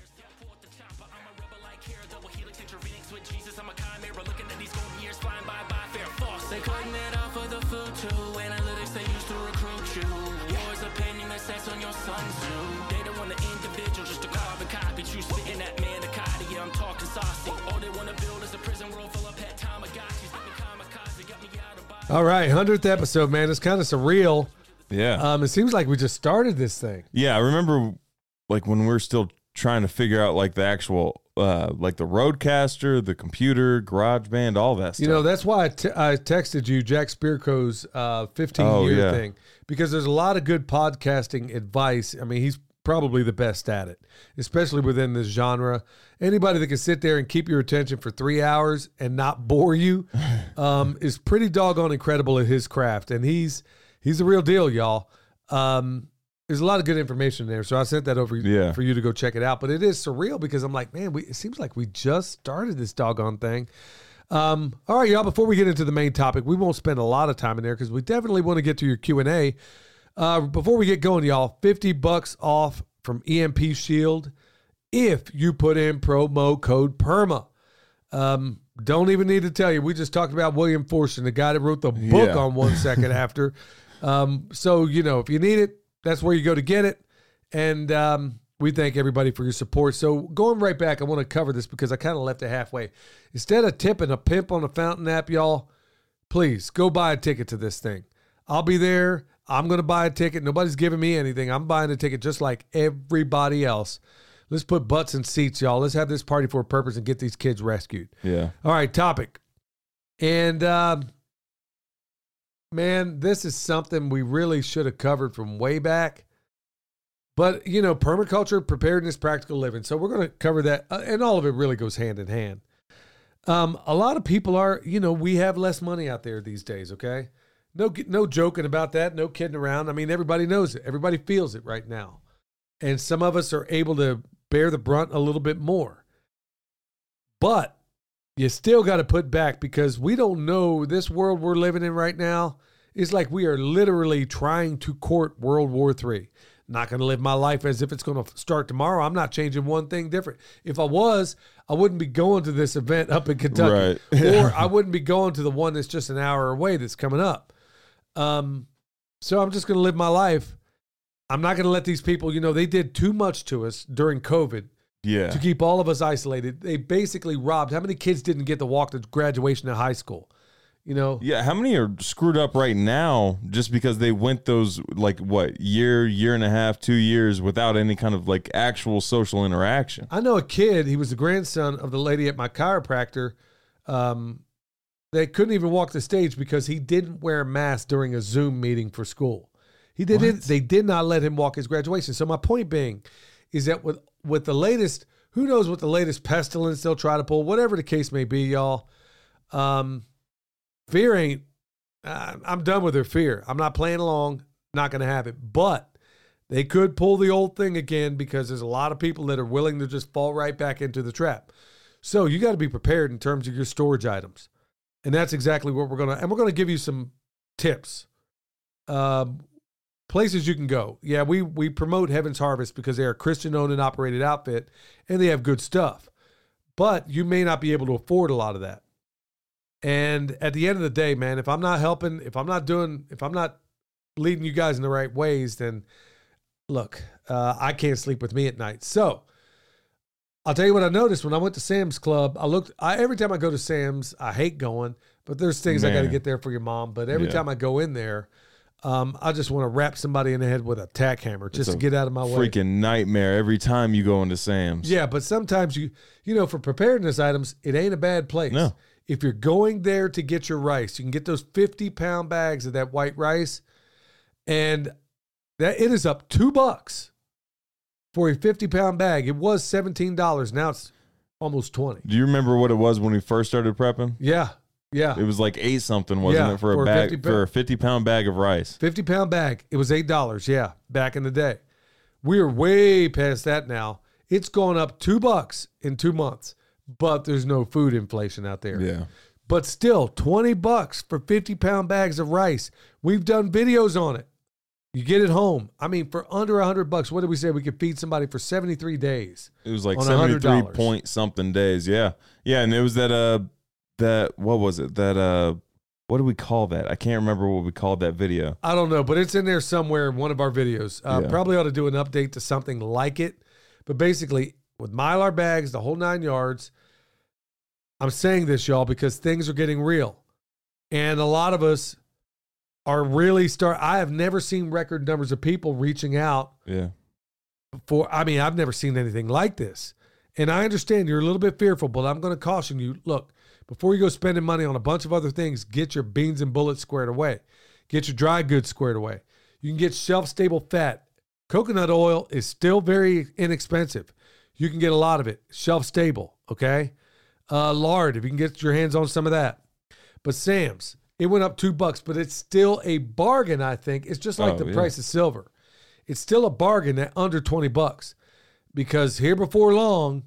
All right, hundredth episode, man. It's kind of surreal. Yeah. Um, it seems like we just started this thing. Yeah, I remember like when we we're still trying to figure out like the actual, uh, like the Rodecaster, the computer, GarageBand, all that stuff. You know, that's why I, t- I texted you Jack Spirko's uh, fifteen-year oh, yeah. thing, because there's a lot of good podcasting advice. I mean, he's probably the best at it, especially within this genre. Anybody that can sit there and keep your attention for three hours and not bore you um, is pretty doggone incredible at his craft. And he's he's the real deal, y'all. Um, there's a lot of good information there. So I sent that over yeah. for you to go check it out. But it is surreal because I'm like, man, we, it seems like we just started this doggone thing. Um, all right, y'all, before we get into the main topic, we won't spend a lot of time in there because we definitely want to get to your Q and A. Uh, before we get going, y'all, fifty bucks off from E M P Shield if you put in promo code PERMA. Um, don't even need to tell you. We just talked about William Forstchen, the guy that wrote the book yeah. on One Second After. Um, so, you know, if you need it, that's where you go to get it. And um, we thank everybody for your support. So going right back, I want to cover this because I kind of left it halfway. Instead of tipping a pimp on the Fountain app, y'all, please go buy a ticket to this thing. I'll be there. I'm going to buy a ticket. Nobody's giving me anything. I'm buying a ticket just like everybody else. Let's put butts in seats, y'all. Let's have this party for a purpose and get these kids rescued. Yeah. All right, topic. And, um, man, this is something we really should have covered from way back. But, you know, permaculture, preparedness, practical living. So we're going to cover that. Uh, and all of it really goes hand in hand. Um, a lot of people are, you know, we have less money out there these days, okay? No, no joking about that. No kidding around. I mean, everybody knows it. Everybody feels it right now. And some of us are able to bear the brunt a little bit more. But you still got to put back because we don't know this world we're living in right now. It's like we are literally trying to court World War Three. Not going to live my life as if it's going to start tomorrow. I'm not changing one thing different. If I was, I wouldn't be going to this event up in Kentucky. Right. Or I wouldn't be going to the one that's just an hour away that's coming up. Um, so I'm just going to live my life. I'm not going to let these people, you know, they did too much to us during COVID. Yeah. to keep all of us isolated. They basically robbed. How many kids didn't get to walk to graduation at high school? You know? Yeah, how many are screwed up right now just because they went those, like, what, year, year and a half, two years without any kind of, like, actual social interaction? I know a kid, he was the grandson of the lady at my chiropractor. Um, they couldn't even walk the stage because he didn't wear a mask during a Zoom meeting for school. He did it. They did not let him walk his graduation. So my point being is that with, with the latest, who knows what the latest pestilence they'll try to pull, whatever the case may be, y'all. Um, Fear ain't, uh, I'm done with their fear. I'm not playing along, not going to have it. But they could pull the old thing again because there's a lot of people that are willing to just fall right back into the trap. So you got to be prepared in terms of your storage items. And that's exactly what we're going to, and we're going to give you some tips. Um, places you can go. Yeah, we, we promote Heaven's Harvest because they're a Christian-owned and operated outfit, and they have good stuff. But you may not be able to afford a lot of that. And at the end of the day, man, if I'm not helping, if I'm not doing, if I'm not leading you guys in the right ways, then look, uh, I can't sleep with me at night. So I'll tell you what I noticed when I went to Sam's Club. I looked, I, every time I go to Sam's, I hate going, but there's things man. I got to get there for your mom. But every yeah. time I go in there, um, I just want to wrap somebody in the head with a tack hammer just to get out of my way. Freaking nightmare every time you go into Sam's. Yeah, but sometimes you, you know, for preparedness items, it ain't a bad place. No. If you're going there to get your rice, you can get those fifty pound bags of that white rice, and that it is up two bucks for a fifty pound bag. It was seventeen dollars. Now it's almost twenty. Do you remember what it was when we first started prepping? Yeah. Yeah. It was like eight something, wasn't yeah, it, for a for bag, fifty for a fifty pound bag of rice? fifty pound bag. It was eight dollars. Yeah. Back in the day. We are way past that now. It's gone up two bucks in two months. But there's no food inflation out there. Yeah. But still, twenty bucks for fifty pound bags of rice. We've done videos on it. You get it home. I mean, for under one hundred bucks, what did we say? We could feed somebody for seventy-three days. It was like seventy-three point something days. Yeah. Yeah. And it was that, uh, that, what was it? That, uh, what do we call that? I can't remember what we called that video. I don't know, but it's in there somewhere in one of our videos. Uh, Yeah. Probably ought to do an update to something like it. But basically, with Mylar bags, the whole nine yards, I'm saying this, y'all, because things are getting real. And a lot of us are really start. I have never seen record numbers of people reaching out Yeah. for, I mean, I've never seen anything like this. And I understand you're a little bit fearful, but I'm going to caution you. Look, before you go spending money on a bunch of other things, get your beans and bullets squared away. Get your dry goods squared away. You can get shelf-stable fat. Coconut oil is still very inexpensive. You can get a lot of it. Shelf-stable, okay? Uh, lard, if you can get your hands on some of that. But Sam's, it went up two bucks, but it's still a bargain, I think. It's just like Oh, the yeah. price of silver. It's still a bargain at under twenty bucks. Because here before long,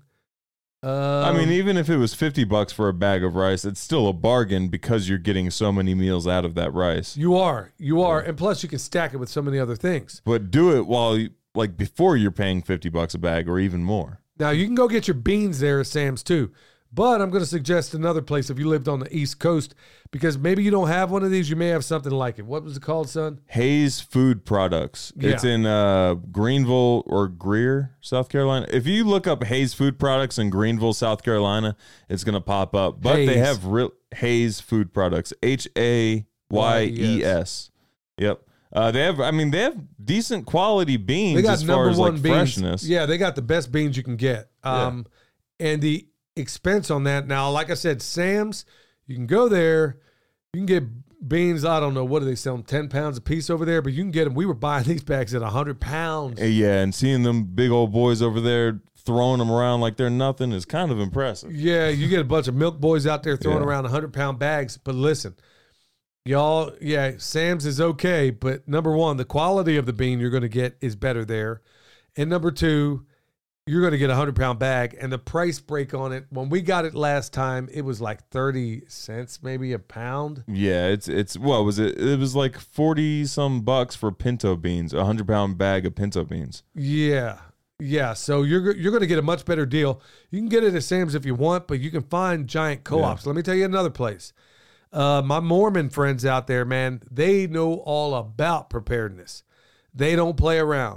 um, I mean, even if it was fifty bucks for a bag of rice, it's still a bargain because you're getting so many meals out of that rice. you are, you are. And plus you can stack it with so many other things. But do it while, you, like, before you're paying fifty bucks a bag or even more. Now you can go get your beans there at Sam's too. But I'm going to suggest another place if you lived on the East Coast, because maybe you don't have one of these. You may have something like it. What was it called, son? Hayes Food Products. Yeah. It's in uh, Greenville or Greer, South Carolina. If you look up Hayes Food Products in Greenville, South Carolina, it's going to pop up. But Hayes. they have real Hayes Food Products. H A Y E S. Yep. Uh, they have, I mean, they have decent quality beans They got as far number as one like beans. freshness. Yeah, they got the best beans you can get. Um, And the expense on that now, like I said, Sam's, you can go there, you can get beans. I don't know, what do they sell them, ten pounds a piece over there, but you can get them. We were buying these bags at one hundred pounds. Yeah, and seeing them big old boys over there throwing them around like they're nothing is kind of impressive. Yeah, you get a bunch of milk boys out there throwing Yeah. around one hundred pound bags. But listen, y'all, yeah, Sam's is okay, but number one, the quality of the bean you're going to get is better there. And number two, you're going to get a one hundred pound bag, and the price break on it, when we got it last time, it was like thirty cents, maybe a pound. Yeah, it's it's what was it? It was like forty some bucks for pinto beans, a hundred pound bag of pinto beans. Yeah. Yeah. So you're, you're going to get a much better deal. You can get it at Sam's if you want, but you can find giant co-ops. Let me tell you another place. Uh, my Mormon friends out there, man, they know all about preparedness. They don't play around.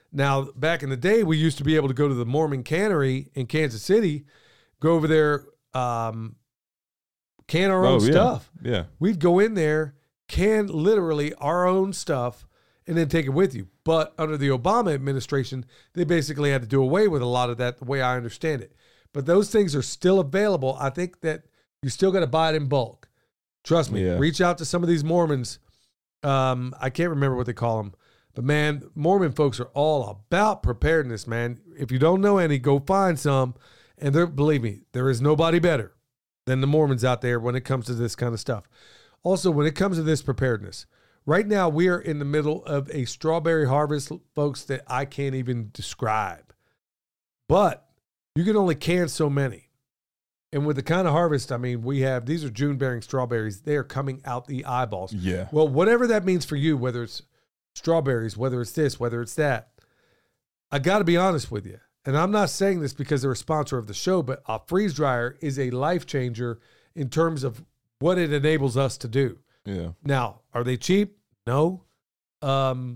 Now, back in the day, we used to be able to go to the Mormon Cannery in Kansas City, go over there, um, can our Oh, own yeah. stuff. Yeah. We'd go in there, can literally our own stuff, and then take it with you. But under the Obama administration, they basically had to do away with a lot of that, the way I understand it. But those things are still available. I think that you still got to buy it in bulk. Trust me. Yeah. Reach out to some of these Mormons. Um, I can't remember what they call them. But, man, Mormon folks are all about preparedness, man. If you don't know any, go find some. And they're, believe me, there is nobody better than the Mormons out there when it comes to this kind of stuff. Also, when it comes to this preparedness, right now we are in the middle of a strawberry harvest, folks, that I can't even describe. But you can only can so many. And with the kind of harvest, I mean, we have, these are June-bearing strawberries. They are coming out the eyeballs. Yeah. Well, whatever that means for you, whether it's strawberries, whether it's this, whether it's that, I got to be honest with you. And I'm not saying this because they're a sponsor of the show, but a freeze dryer is a life changer in terms of what it enables us to do. Yeah. Now, are they cheap? No. Um,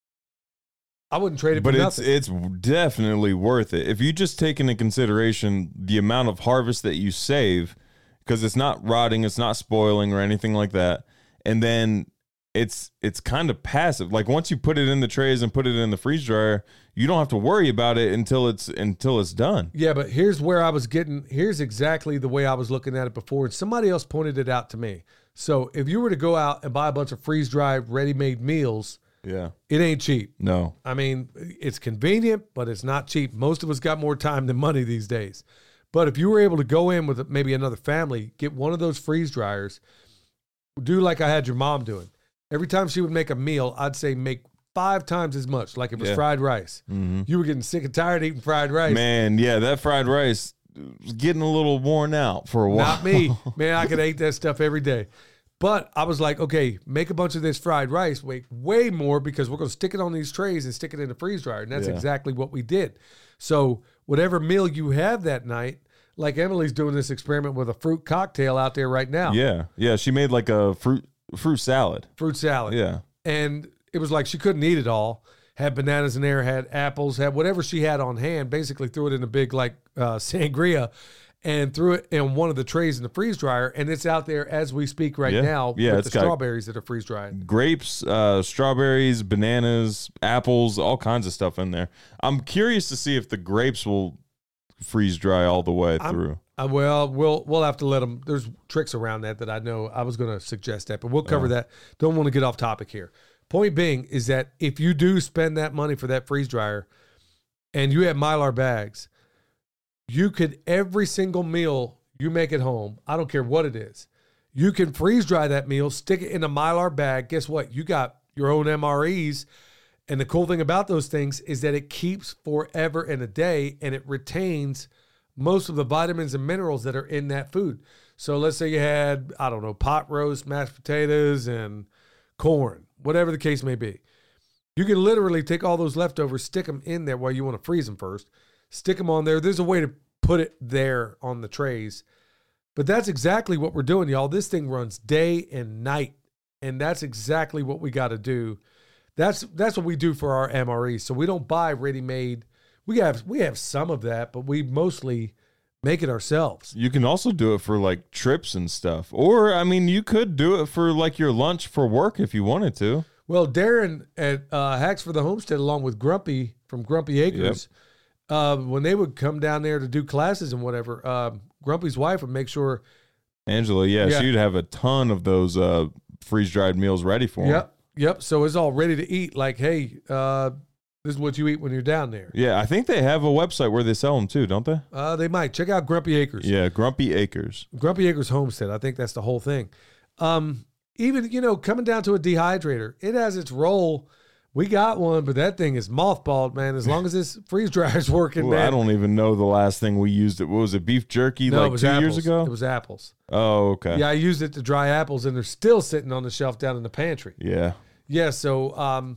I wouldn't trade it But for it's nothing. it's definitely worth it. If you just take into consideration the amount of harvest that you save, because it's not rotting, it's not spoiling or anything like that. And then it's it's kind of passive. Like once you put it in the trays and put it in the freeze dryer, you don't have to worry about it until it's until it's done. Yeah, but here's where I was getting, here's exactly the way I was looking at it before. And somebody else pointed it out to me. So if you were to go out and buy a bunch of freeze-dried, ready-made meals, Yeah. it ain't cheap. No. I mean, it's convenient, but it's not cheap. Most of us got more time than money these days. But if you were able to go in with maybe another family, get one of those freeze dryers, do like I had your mom doing. Every time she would make a meal, I'd say make five times as much, like it was Yeah. fried rice. Mm-hmm. You were getting sick and tired of eating fried rice. Man, yeah, that fried rice was getting a little worn out for a while. Not me. Man, I could eat that stuff every day. But I was like, okay, make a bunch of this fried rice, wait, way more, because we're going to stick it on these trays and stick it in the freeze dryer. And that's Yeah. exactly what we did. So whatever meal you have that night, like Emily's doing this experiment with a fruit cocktail out there right now. Yeah. Yeah. She made like a fruit fruit salad. Fruit salad. Yeah. And it was like she couldn't eat it all. Had bananas in there, had apples, had whatever she had on hand, basically threw it in a big like uh, sangria and threw it in one of the trays in the freeze dryer. And it's out there as we speak right Yeah. now Yeah, with it's the got- strawberries that are freeze dried. Grapes, uh, strawberries, bananas, apples, all kinds of stuff in there. I'm curious to see if the grapes will freeze dry all the way I'm- through. Uh, well, we'll we'll have to let them. There's tricks around that that I know. I was going to suggest that, but we'll cover that. Don't want to get off topic here. Point being is that if you do spend that money for that freeze dryer, and you have Mylar bags, you could every single meal you make at home. I don't care what it is. You can freeze dry that meal, stick it in a Mylar bag. Guess what? You got your own M R Es. And the cool thing about those things is that it keeps forever and a day, and it retains most of the vitamins and minerals that are in that food. So let's say you had, I don't know, pot roast, mashed potatoes, and corn, whatever the case may be. You can literally take all those leftovers, stick them in there while you want to freeze them first, stick them on there. There's a way to put it there on the trays. But that's exactly what we're doing, y'all. This thing runs day and night, and that's exactly what we got to do. That's that's what we do for our M R Es. So we don't buy ready-made. We have we have some of that, but we mostly make it ourselves. You can also do it for like trips and stuff. Or, I mean, you could do it for like your lunch for work if you wanted to. Well, Darren at uh, Hacks for the Homestead, along with Grumpy from Grumpy Acres, uh, when they would come down there to do classes and whatever, uh, Grumpy's wife would make sure. Angela, yeah, Yeah. she'd have a ton of those uh, freeze-dried meals ready for them. Yep, yep. So it's all ready to eat. Like, hey, uh, this is what you eat when you're down there. Yeah, I think they have a website where they sell them too, don't they? Uh, they might check out Grumpy Acres. Yeah, Grumpy Acres. Grumpy Acres Homestead. I think that's the whole thing. Um, even, you know, coming down to a dehydrator, it has its role. We got one, but that thing is mothballed, man. As long as this freeze dryer's working, Ooh, man. I don't even know the last thing we used. It what was it beef jerky No, it like was two apples. years ago? It was apples. Oh, okay. Yeah, I used it to dry apples, and they're still sitting on the shelf down in the pantry. Yeah. Yeah, so, um,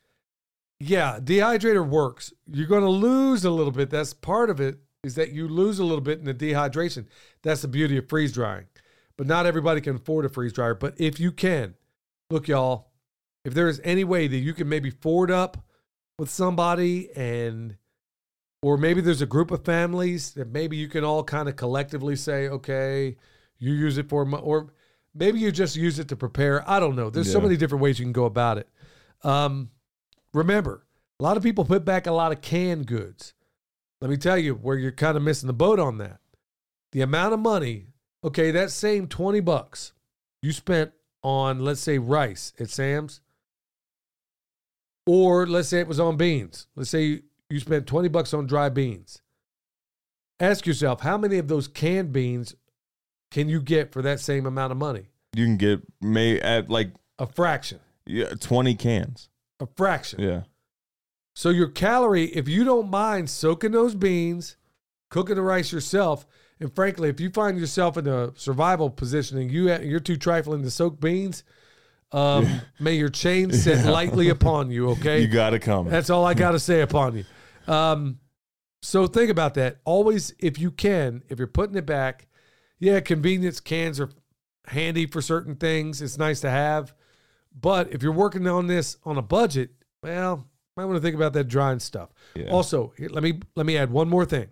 yeah, dehydrator works. You're going to lose a little bit. That's part of it, is that you lose a little bit in the dehydration. That's the beauty of freeze drying. But not everybody can afford a freeze dryer. But if you can, look, y'all, if there is any way that you can maybe forward up with somebody, and or maybe there's a group of families that maybe you can all kind of collectively say, okay, you use it for, or maybe you just use it to prepare. I don't know. There's so Yeah. many different ways you can go about it. Um, remember, a lot of people put back a lot of canned goods. Let me tell you where you're kind of missing the boat on that. The amount of money, okay, that same twenty bucks you spent on, let's say, rice at Sam's, or let's say it was on beans. Let's say you spent twenty bucks on dry beans. Ask yourself, how many of those canned beans can you get for that same amount of money? You can get may at like A fraction. yeah, twenty cans. A fraction. Yeah. So your calorie, if you don't mind soaking those beans, cooking the rice yourself, and frankly, if you find yourself in a survival position and you, you're too trifling to soak beans, um, Yeah. may your chain sit Yeah. lightly upon you, okay? You got to come. That's all I got to say upon you. Um, so think about that. Always, if you can, if you're putting it back, yeah, convenience cans are handy for certain things. It's nice to have. But if you're working on this on a budget, well, might want to think about that drying stuff. Yeah. Also, here, let me let me add one more thing.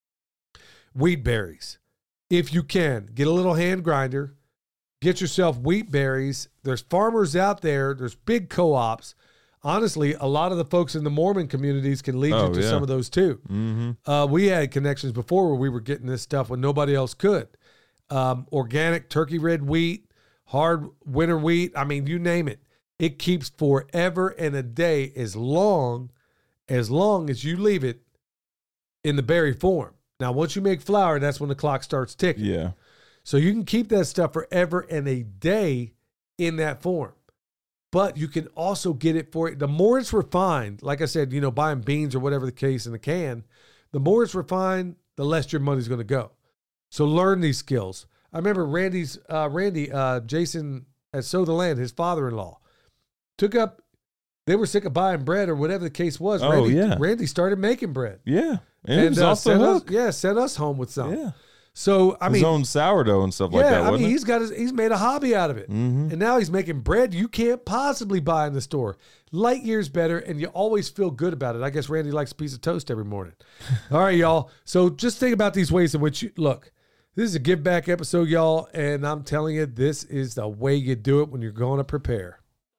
Wheat berries. If you can, get a little hand grinder, get yourself wheat berries. There's farmers out there, there's big co-ops. Honestly, a lot of the folks in the Mormon communities can lead Oh, you to yeah. some of those too. Mm-hmm. Uh, we had connections before where we were getting this stuff when nobody else could. Um, organic turkey red wheat, hard winter wheat. I mean, you name it. It keeps forever and a day as long, as long as you leave it in the berry form. Now, once you make flour, that's when the clock starts ticking. Yeah. So you can keep that stuff forever and a day in that form. But you can also get it for it. The more it's refined, like I said, you know, buying beans or whatever the case in the can, the more it's refined, the less your money's going to go. So learn these skills. I remember Randy's, uh, Randy, uh, Jason at Sow the Land, his father-in-law, took up, they were sick of buying bread or whatever the case was. Oh, Randy, yeah. Randy started making bread. Yeah. And, it was uh, off the sent us, hook. yeah, sent us home with some. Yeah. So, I His mean, own sourdough and stuff yeah, like that, I wasn't mean, it? he's got his, he's made a hobby out of it. Mm-hmm. And now he's making bread you can't possibly buy in the store. Light years better, and you always feel good about it. I guess Randy likes a piece of toast every morning. All right, y'all. So just think about these ways in which you look. This is a give back episode, y'all, and I'm telling you, this is the way you do it when you're going to prepare.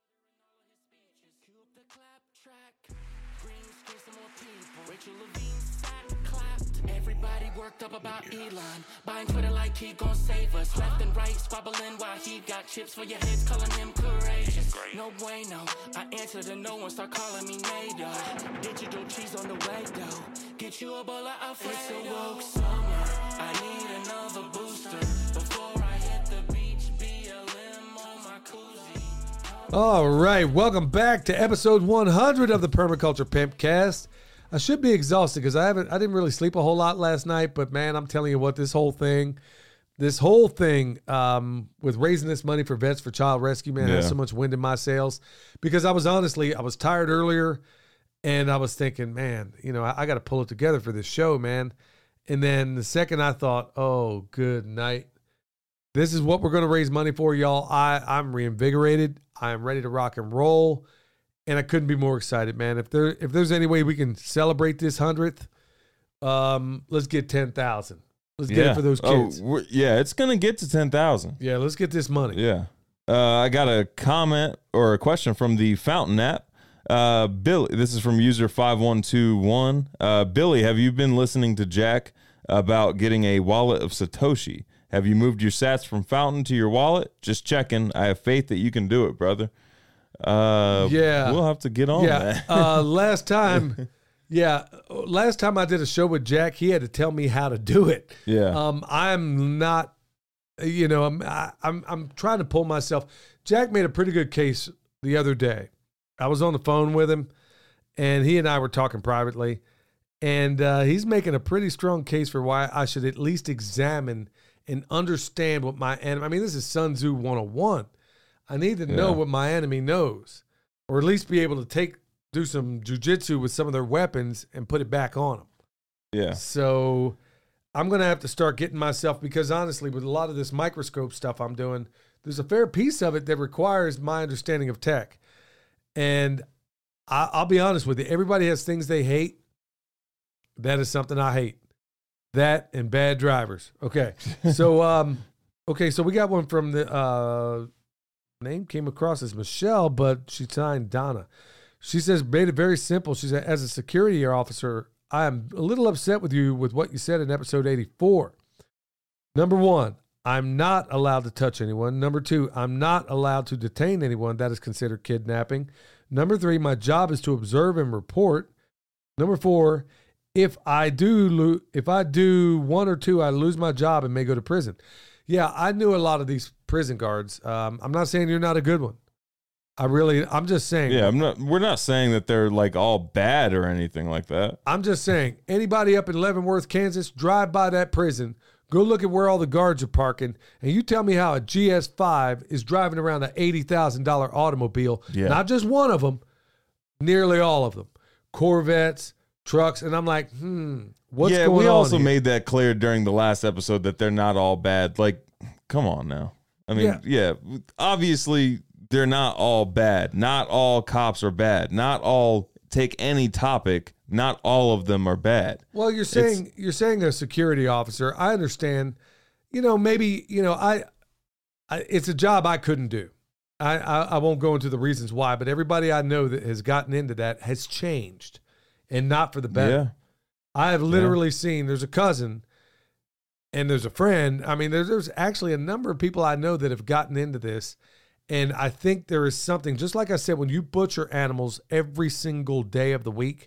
Everybody worked up about Elon. Buying Twitter like he gon' save us. Left and right, squabbling while he got chips for your heads, calling him courageous. No bueno. I answer to no one, start calling me NATO. Digital cheese on the way, though. Get you a bowl of Alfredo. It's a woke summer. I need another booster. Before I hit the beach, B L M on my koozie. All right, welcome back to episode one hundred of the Permaculture Pimpcast. I should be exhausted because I haven't, I didn't really sleep a whole lot last night, but man, I'm telling you what, this whole thing, this whole thing um, with raising this money for Vets for Child Rescue, man, has Yeah. so much wind in my sails because I was honestly, I was tired earlier and I was thinking, man, you know, I, I got to pull it together for this show, man. And then the second I thought, oh, good night. This is what we're going to raise money for, y'all. I, I'm reinvigorated. I am ready to rock and roll. And I couldn't be more excited, man. If there if there's any way we can celebrate this hundredth, um, let's get ten thousand. Let's get it for those kids. Oh, we're- yeah, it's gonna get to ten thousand. Yeah, let's get this money. Yeah. Uh, I got a comment or a question from the Fountain app. Uh, Billy, this is from user five one two one. Uh, Billy, have you been listening to Jack about getting a wallet of Satoshi? Have you moved your sats from Fountain to your wallet? Just checking. I have faith that you can do it, brother. Uh, Yeah. We'll have to get on Yeah. that. uh, last time, yeah, last time I did a show with Jack, he had to tell me how to do it. Yeah. Um, I'm not, you know, I'm I, I'm I'm trying to pull myself. Jack made a pretty good case the other day. I was on the phone with him, and he and I were talking privately, and uh, he's making a pretty strong case for why I should at least examine and understand what my enemy. I mean, this is Sun Tzu one oh one. I need to know Yeah. what my enemy knows, or at least be able to take do some jujitsu with some of their weapons and put it back on them. Yeah. So I'm going to have to start getting myself, because honestly, with a lot of this microscope stuff I'm doing, there's a fair piece of it that requires my understanding of tech. And I, I'll be honest with you. Everybody has things they hate. That is something I hate. That and bad drivers. Okay. So, um, okay. So we got one from the uh, name came across as Michelle, but she signed Donna. She says, made it very simple. She said, as a security officer, I am a little upset with you with what you said in episode eighty-four. Number one, I'm not allowed to touch anyone. Number two, I'm not allowed to detain anyone. That is considered kidnapping. Number three, my job is to observe and report. Number four, if I do lo- if I do one or two, I lose my job and may go to prison. Yeah, I knew a lot of these prison guards. Um, I'm not saying you're not a good one. I really, I'm just saying. Yeah, I'm not. We're not saying that they're like all bad or anything like that. I'm just saying, anybody up in Leavenworth, Kansas, drive by that prison, go look at where all the guards are parking, and you tell me how a G S five is driving around an eighty thousand dollars automobile. Yeah. Not just one of them, nearly all of them. Corvettes, trucks, and I'm like, hmm, what's yeah, going on we also here? made that clear during the last episode that they're not all bad. Like, come on now. I mean, Yeah. yeah, obviously they're not all bad. Not all cops are bad. Not all take any topic. Not all of them are bad. Well, you're saying you're saying a security officer. I understand. You know, maybe you know I, I it's a job I couldn't do. I, I I won't go into the reasons why, but everybody I know that has gotten into that has changed, and not for the better. Yeah. I have literally seen. There's a cousin, and there's a friend. I mean, there's there's actually a number of people I know that have gotten into this, and I think there is something. Just like I said, when you butcher animals every single day of the week.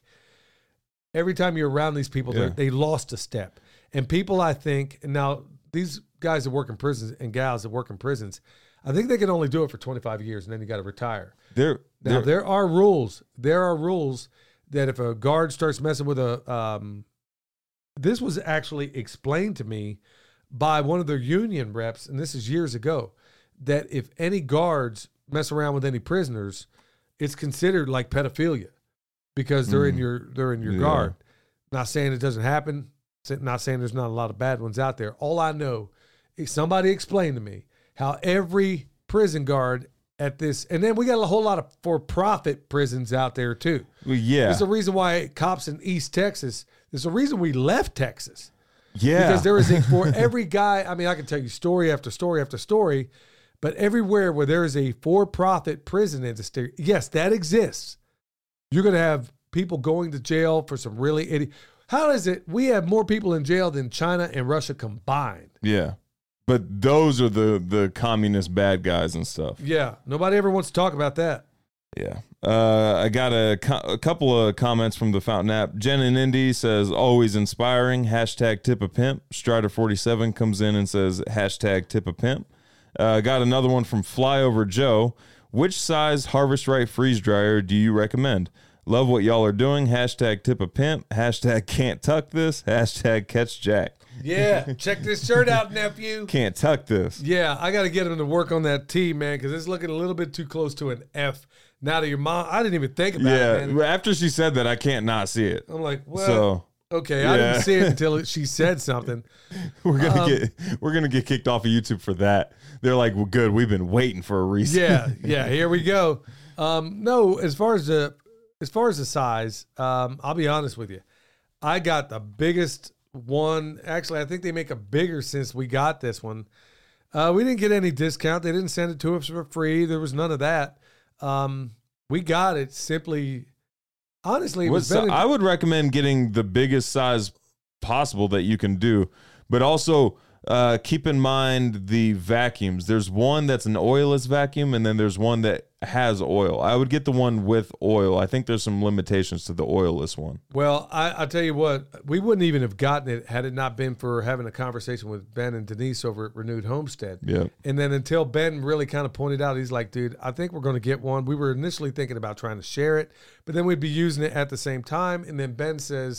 Every time you're around these people, Yeah. they lost a step. And people, I think, and now these guys that work in prisons and gals that work in prisons, I think they can only do it for twenty-five years, and then you got to retire. They're, Now, they're there are rules. There are rules that if a guard starts messing with a, um, this was actually explained to me by one of their union reps, and this is years ago, that if any guards mess around with any prisoners, it's considered like pedophilia. Because they're in your they're in your Yeah. guard. Not saying it doesn't happen. Not saying there's not a lot of bad ones out there. All I know is somebody explained to me how every prison guard at this, and then we got a whole lot of for-profit prisons out there too. well, yeah. There's a reason why cops in East Texas. There's a reason we left Texas yeah. because there is a for every guy. I mean, I can tell you story after story after story, but everywhere where there is a for-profit prison industry, yes, that exists. You're going to have people going to jail for some really idiot. How is it we have more people in jail than China and Russia combined? Yeah. But those are the, the communist bad guys and stuff. Yeah. Nobody ever wants to talk about that. Yeah. Uh, I got a, co- a couple of comments from the Fountain app. Jen in Indy says, always inspiring. Hashtag tip a pimp. Strider forty-seven comes in and says, hashtag tip a pimp. Uh, got another one from Flyover Joe. Which size Harvest Right freeze dryer do you recommend? Love what y'all are doing. Hashtag tip a pimp. Hashtag can't tuck this. Hashtag catch Jack. Yeah. Check this shirt out, nephew. Can't tuck this. Yeah. I got to get him to work on that T, man, because it's looking a little bit too close to an F. Now to your mom, I didn't even think about Yeah. it, man. After she said that, I can't not see it. I'm like, well, So okay. I yeah. didn't see it until it, she said something. we're gonna Um, get we're gonna get kicked off of YouTube for that. They're like, well, good. We've been waiting for a reason. Yeah, yeah. Here we go. Um, no, as far as the as far as the size, um, I'll be honest with you. I got the biggest one. Actually, I think they make a bigger since we got this one. Uh, we didn't get any discount. They didn't send it to us for free. There was none of that. Um, we got it simply. Honestly, it was What's- better. I would recommend getting the biggest size possible that you can do, but also uh, keep in mind the vacuums. There's one that's an oilless vacuum, and then there's one that has oil. I would get the one with oil. I think there's some limitations to the oilless one. Well, I, I tell you what, we wouldn't even have gotten it had it not been for having a conversation with Ben and Denise over at Renewed Homestead. Yeah. And then until Ben really kind of pointed out, he's like, dude, I think we're going to get one. We were initially thinking about trying to share it, but then we'd be using it at the same time. And then Ben says,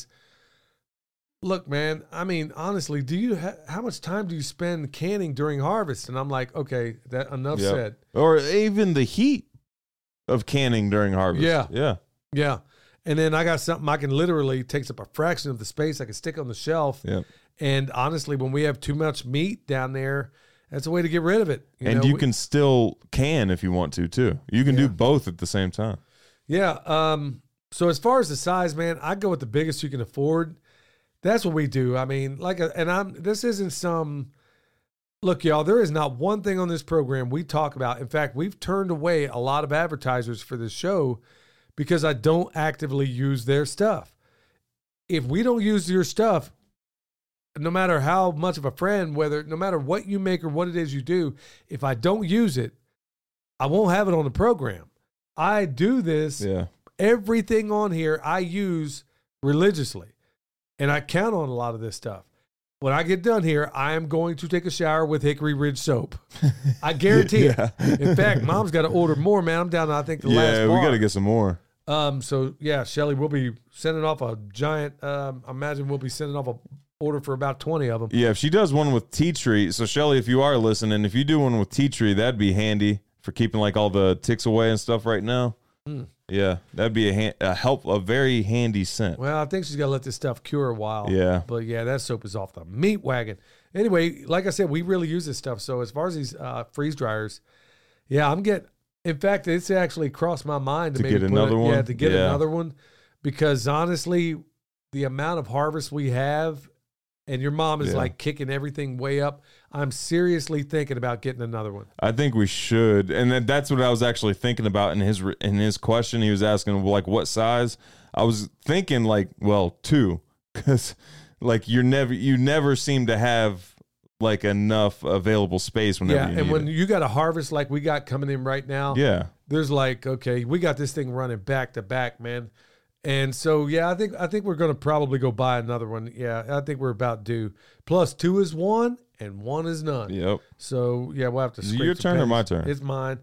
look, man, I mean, honestly, do you ha- how much time do you spend canning during harvest? And I'm like, okay, that enough Yep. said. Or even the heat of canning during harvest. Yeah. Yeah. Yeah. And then I got something I can literally takes up a fraction of the space I can stick on the shelf. Yeah. And honestly, when we have too much meat down there, that's a way to get rid of it. And know, you we- can still can if you want to, too. You can Yeah. do both at the same time. Yeah. Um, so as far as the size, man, I go with the biggest you can afford. That's what we do. I mean, like, a, and I'm, this isn't some, look, y'all, there is not one thing on this program we talk about. In fact, we've turned away a lot of advertisers for this show because I don't actively use their stuff. If we don't use your stuff, no matter how much of a friend, whether, no matter what you make or what it is you do, if I don't use it, I won't have it on the program. I do this. Yeah. Everything on here I use religiously, and I count on a lot of this stuff. When I get done here, I am going to take a shower with Hickory Ridge soap. I guarantee Yeah. it. In fact, Mom's got to order more, man. I'm down to, I think, the last Yeah, we bar. got to get some more. Um, so, yeah, Shelly, we'll be sending off a giant, um, I imagine we'll be sending off a order for about twenty of them. Yeah, if she does one with tea tree. So, Shelly, if you are listening, if you do one with tea tree, that'd be handy for keeping like all the ticks away and stuff right now. Mm. Yeah, that'd be a, hand, a help, a very handy scent. Well, I think she's got to let this stuff cure a while. Yeah. But, yeah, that soap is off the meat wagon. Anyway, like I said, we really use this stuff. So, as far as these uh, freeze dryers, yeah, I'm getting, in fact, it's actually crossed my mind to, To maybe get put another a, one? Yeah, to get Yeah. another one. Because, honestly, the amount of harvest we have, and your mom is Yeah. like kicking everything way up, I'm seriously thinking about getting another one. I think we should, and that, that's what I was actually thinking about in his in his question. He was asking like what size. I was thinking like, well, two, because like you're never you never seem to have like enough available space whenever Yeah, you and need when it. you got a harvest like we got coming in right now, Yeah, there's like, okay, we got this thing running back to back, man. And so, yeah, I think I think we're going to probably go buy another one. Yeah, I think we're about due. Plus, two is one, and one is none. yep. So, yeah, we'll have to Is it scrape your some turn or my pennies. turn? It's mine.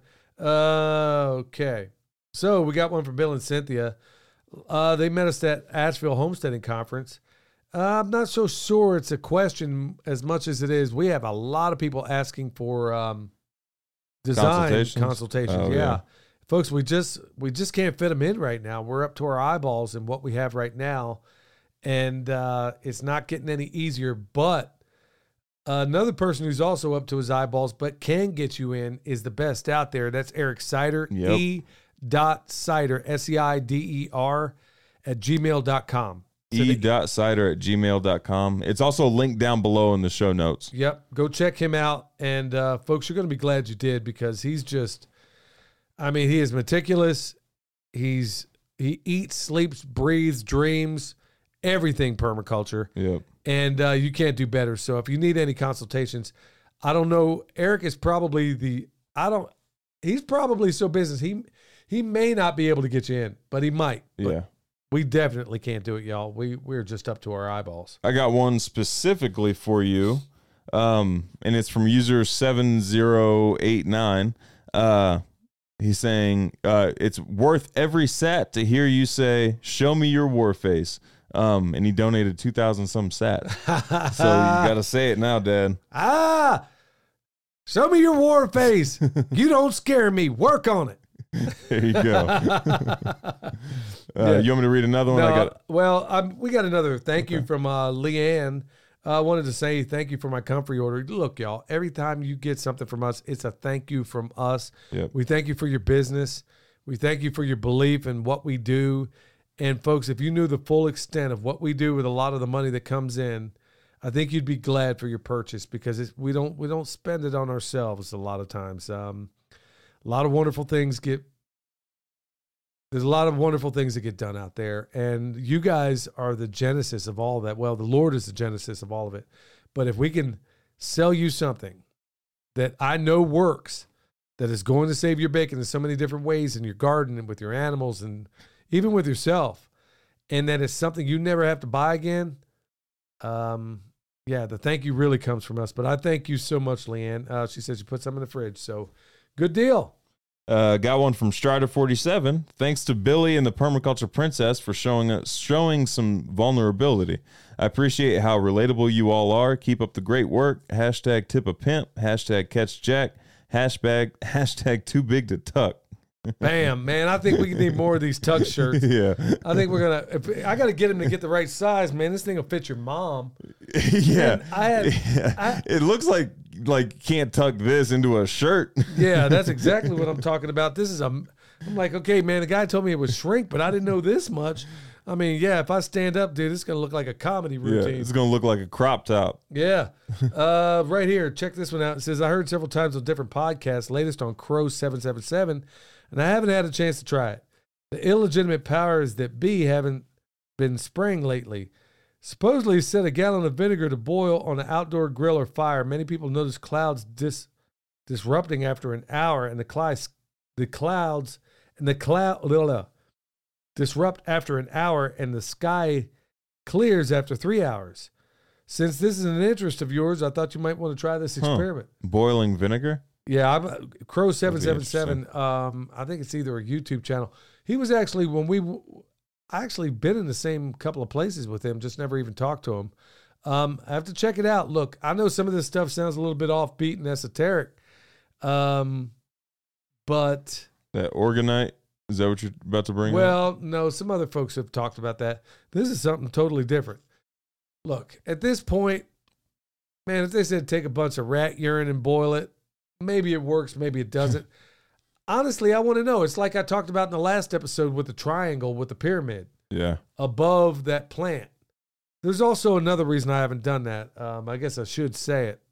Uh, okay. So, we got one from Bill and Cynthia. Uh, they met us at Asheville Homesteading Conference. Uh, I'm not so sure it's a question as much as it is. We have a lot of people asking for um, design Consultations? consultations. Oh, yeah. yeah. Folks, we just we just can't fit them in right now. We're up to our eyeballs in what we have right now, and uh, it's not getting any easier. But another person who's also up to his eyeballs but can get you in is the best out there. That's Eric Sider, Yep. E. Dot Sider, S E I D E R, at gmail dot com. So E the- dot cider at gmail dot com. It's also linked down below in the show notes. Yep. Go check him out. And uh, folks, you're going to be glad you did because he's just, I mean, he is meticulous. He's, he eats, sleeps, breathes, dreams, everything permaculture. Yep. And uh, you can't do better. So if you need any consultations, I don't know. Eric is probably the, I don't, he's probably so business. He, he may not be able to get you in, but he might. But Yeah. we definitely can't do it, y'all. We, we're just up to our eyeballs. I got one specifically for you, um, and it's from user seven zero eight nine. Uh, he's saying uh, it's worth every sat to hear you say, "Show me your war face." Um, and he donated two thousand some sat. So you got to say it now, Dad. Ah, show me your war face. You don't scare me. Work on it. There you go. uh, Yeah. You want me to read another one? No, I got. well, um, we got another thank you from uh, Leanne. I uh, wanted to say thank you for my comfrey order. Look, y'all, every time you get something from us, it's a thank you from us. Yep. We thank you for your business. We thank you for your belief in what we do. And folks, if you knew the full extent of what we do with a lot of the money that comes in, I think you'd be glad for your purchase because it's, we don't we don't spend it on ourselves a lot of times. Um, a lot of wonderful things get there's a lot of wonderful things that get done out there, and you guys are the genesis of all that. Well, the Lord is the genesis of all of it. But if we can sell you something that I know works, that is going to save your bacon in so many different ways in your garden and with your animals and even with yourself, and that it's something you never have to buy again, um, yeah, the thank you really comes from us. But I thank you so much, Leanne. Uh, she says you put some in the fridge, so good deal. Uh, got one from Strider forty-seven. Thanks to Billy and the Permaculture Princess for showing us showing some vulnerability. I appreciate how relatable you all are. Keep up the great work. Hashtag tip a pimp. Hashtag catch Jack. Hashtag hashtag too big to tuck. Bam, man! I think we need more of these tuck shirts. Yeah. I think we're gonna. If, I got to get him to get the right size, man. This thing will fit your mom. Yeah. Man, I had. Yeah. I, It looks like like you can't tuck this into a shirt. yeah, that's exactly what I'm talking about. This is a. I'm like, okay, man, the guy told me it would shrink, but I didn't know this much. I mean, yeah, if I stand up, dude, it's going to look like a comedy routine. Yeah, it's going to look like a crop top. Yeah. Uh, right here, check this one out. It says, I heard several times on different podcasts, latest on Crow seven seven seven, and I haven't had a chance to try it. The illegitimate powers that be haven't been spraying lately. Supposedly, set a gallon of vinegar to boil on an outdoor grill or fire. Many people notice clouds dis- disrupting after an hour, and the, cli- the clouds and the cloud disrupt after an hour, and the sky clears after three hours. Since this is an interest of yours, I thought you might want to try this experiment. Huh. Boiling vinegar? Yeah, I'm Crow seven seven seven. Um, I think it's either a YouTube channel. He was actually when we. I actually been in the same couple of places with him, just never even talked to him. Um, I have to check it out. Look, I know some of this stuff sounds a little bit offbeat and esoteric, um, but that Organite, is that what you're about to bring well, up? no, some other folks have talked about that. This is something totally different. Look, at this point, man, if they said take a bunch of rat urine and boil it, maybe it works, maybe it doesn't. Honestly, I want to know. It's like I talked about in the last episode with the triangle with the pyramid. Yeah. Above that plant. There's also another reason I haven't done that. Um, I guess I should say it.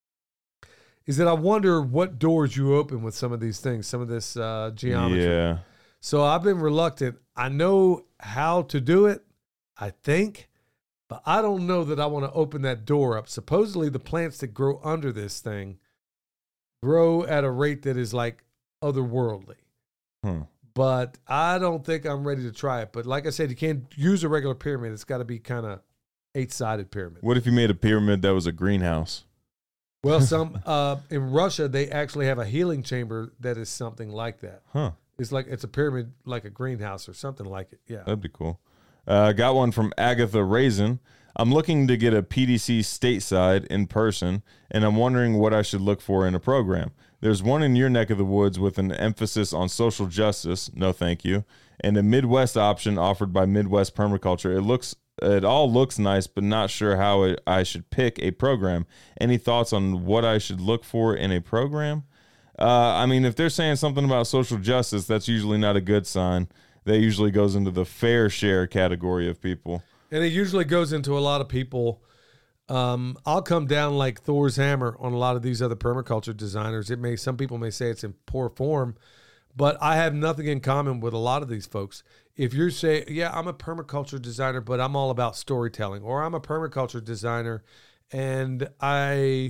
Is that I wonder what doors you open with some of these things, some of this uh, geometry. Yeah. So I've been reluctant. I know how to do it, I think, but I don't know that I want to open that door up. Supposedly the plants that grow under this thing grow at a rate that is like otherworldly. Hmm. But I don't think I'm ready to try it. But like I said, you can't use a regular pyramid. It's got to be kind of eight-sided pyramid. What if you made a pyramid that was a greenhouse? Well, some uh, in Russia, they actually have a healing chamber that is something like that. Huh. It's like it's a pyramid like a greenhouse or something like it. Yeah. That'd be cool. Uh, got one from Agatha Raisin. I'm looking to get a P D C stateside in person, and I'm wondering what I should look for in a program. There's one in your neck of the woods with an emphasis on social justice, no thank you, and a Midwest option offered by Midwest Permaculture. It looks, it all looks nice, but not sure how it, I should pick a program. Any thoughts on what I should look for in a program? Uh, I mean, if they're saying something about social justice, that's usually not a good sign. That usually goes into the fair share category of people. And it usually goes into a lot of people. Um, I'll come down like Thor's hammer on a lot of these other permaculture designers. It may, some people may say it's in poor form, but I have nothing in common with a lot of these folks. If you're saying, yeah, I'm a permaculture designer, but I'm all about storytelling, or I'm a permaculture designer and I,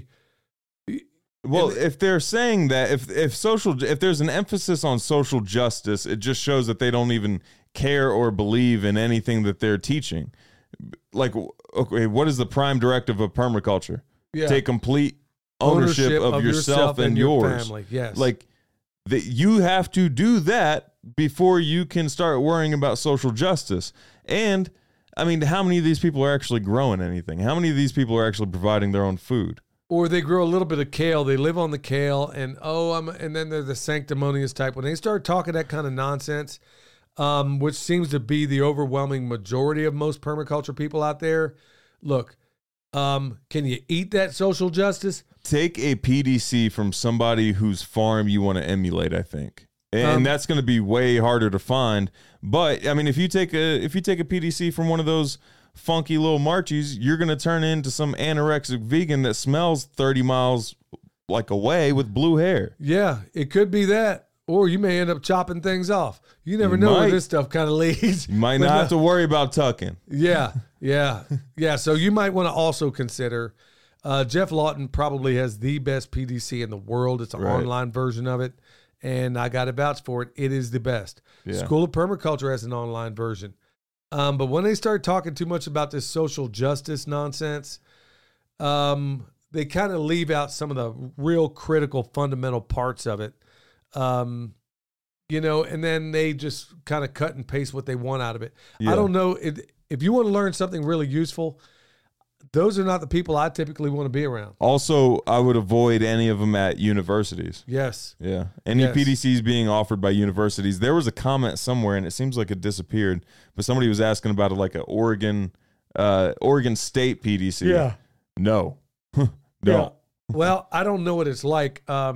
well, and if they're saying that, if if social, if there's an emphasis on social justice, it just shows that they don't even care or believe in anything that they're teaching. Like, okay, what is the prime directive of permaculture? Yeah. Take complete ownership, ownership of, of yourself, yourself and, and your yours. Family. Yes. Like, that you have to do that before you can start worrying about social justice. And I mean, how many of these people are actually growing anything? How many of these people are actually providing their own food? Or they grow a little bit of kale. They live on the kale, and oh, I'm, and then they're the sanctimonious type. When they start talking that kind of nonsense, um, which seems to be the overwhelming majority of most permaculture people out there, look, um, can you eat that social justice? Take a P D C from somebody whose farm you want to emulate, I think. And um, that's going to be way harder to find. But I mean, if you take a if you take a P D C from one of those funky little Marchies, you're going to turn into some anorexic vegan that smells thirty miles like away with blue hair. Yeah, it could be that. Or you may end up chopping things off. You never you know might. where this stuff kind of leads. You might not have to worry about tucking. Yeah, yeah, yeah. So you might want to also consider, uh, Jeff Lawton probably has the best P D C in the world. It's an right. online version of it, and I got to vouch for it. It is the best. Yeah. School of Permaculture has an online version. Um, but when they start talking too much about this social justice nonsense, um, they kind of leave out some of the real critical fundamental parts of it. Um, you know, and then they just kind of cut and paste what they want out of it. Yeah. I don't know. If, if you want to learn something really useful, those are not the people I typically want to be around. Also, I would avoid any of them at universities. Yes. Yeah. Any yes. P D Cs being offered by universities. There was a comment somewhere, and it seems like it disappeared, but somebody was asking about it, like an Oregon, uh, Oregon State P D C. Yeah. No. No. Yeah. Well, I don't know what it's like. Um,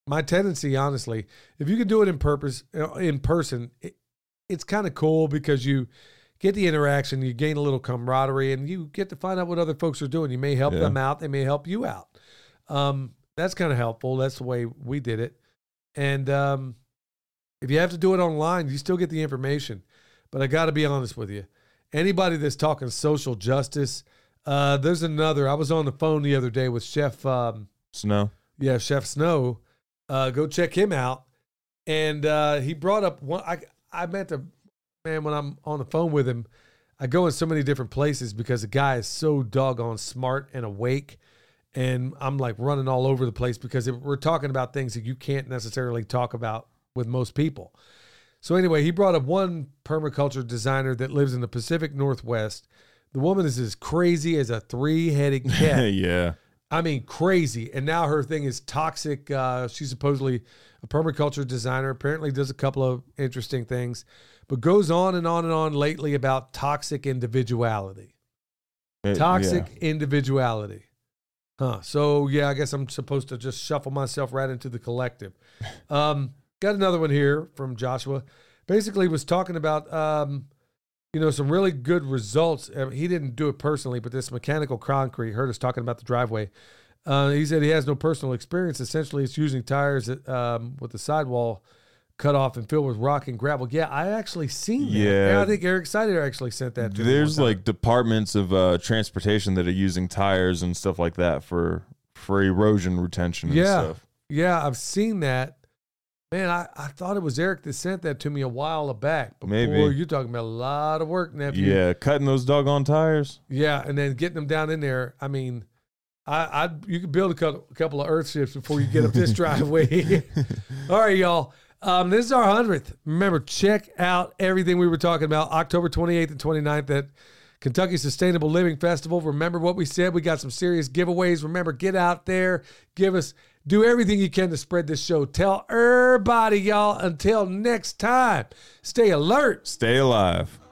my tendency, honestly, if you can do it in purpose, in person, it, it's kind of cool because you get the interaction, you gain a little camaraderie, and you get to find out what other folks are doing. You may help Yeah. them out. They may help you out. Um, that's kind of helpful. That's the way we did it. And um, if you have to do it online, you still get the information. But I got to be honest with you. Anybody that's talking social justice, uh, there's another. I was on the phone the other day with Chef um, Snow. Yeah, Chef Snow. Uh, go check him out. And uh, he brought up one. I I meant to, man, when I'm on the phone with him, I go in so many different places because the guy is so doggone smart and awake. And I'm like running all over the place because it, we're talking about things that you can't necessarily talk about with most people. So anyway, he brought up one permaculture designer that lives in the Pacific Northwest. The woman is as crazy as a three-headed cat. Yeah. I mean, crazy. And now her thing is toxic. Uh, she's supposedly a permaculture designer, apparently does a couple of interesting things, but goes on and on and on lately about toxic individuality. It- Toxic yeah. individuality. Huh. So, yeah, I guess I'm supposed to just shuffle myself right into the collective. Um, got another one here from Joshua. Basically was talking about, um, you know, some really good results. Uh, he didn't do it personally, but this mechanical concrete, heard us talking about the driveway. Uh, he said he has no personal experience. Essentially, it's using tires that, um, with the sidewall cut off and filled with rock and gravel. Yeah, I actually seen that. Yeah. And I think Eric Sider actually sent that to me There's one time. like departments of uh, transportation that are using tires and stuff like that for for erosion retention and Yeah. stuff. Yeah, I've seen that. Man, I, I thought it was Eric that sent that to me a while back. But Maybe. boy, you're talking about a lot of work, nephew. Yeah, cutting those doggone tires. Yeah, and then getting them down in there. I mean, I, I you could build a couple, a couple of earth ships before you get up this driveway. All right, y'all. Um, this is our hundredth. Remember, check out everything we were talking about. October twenty-eighth and twenty-ninth at Kentucky Sustainable Living Festival. Remember what we said. We got some serious giveaways. Remember, get out there. Give us, do everything you can to spread this show. Tell everybody, y'all. Until next time, stay alert. Stay alive.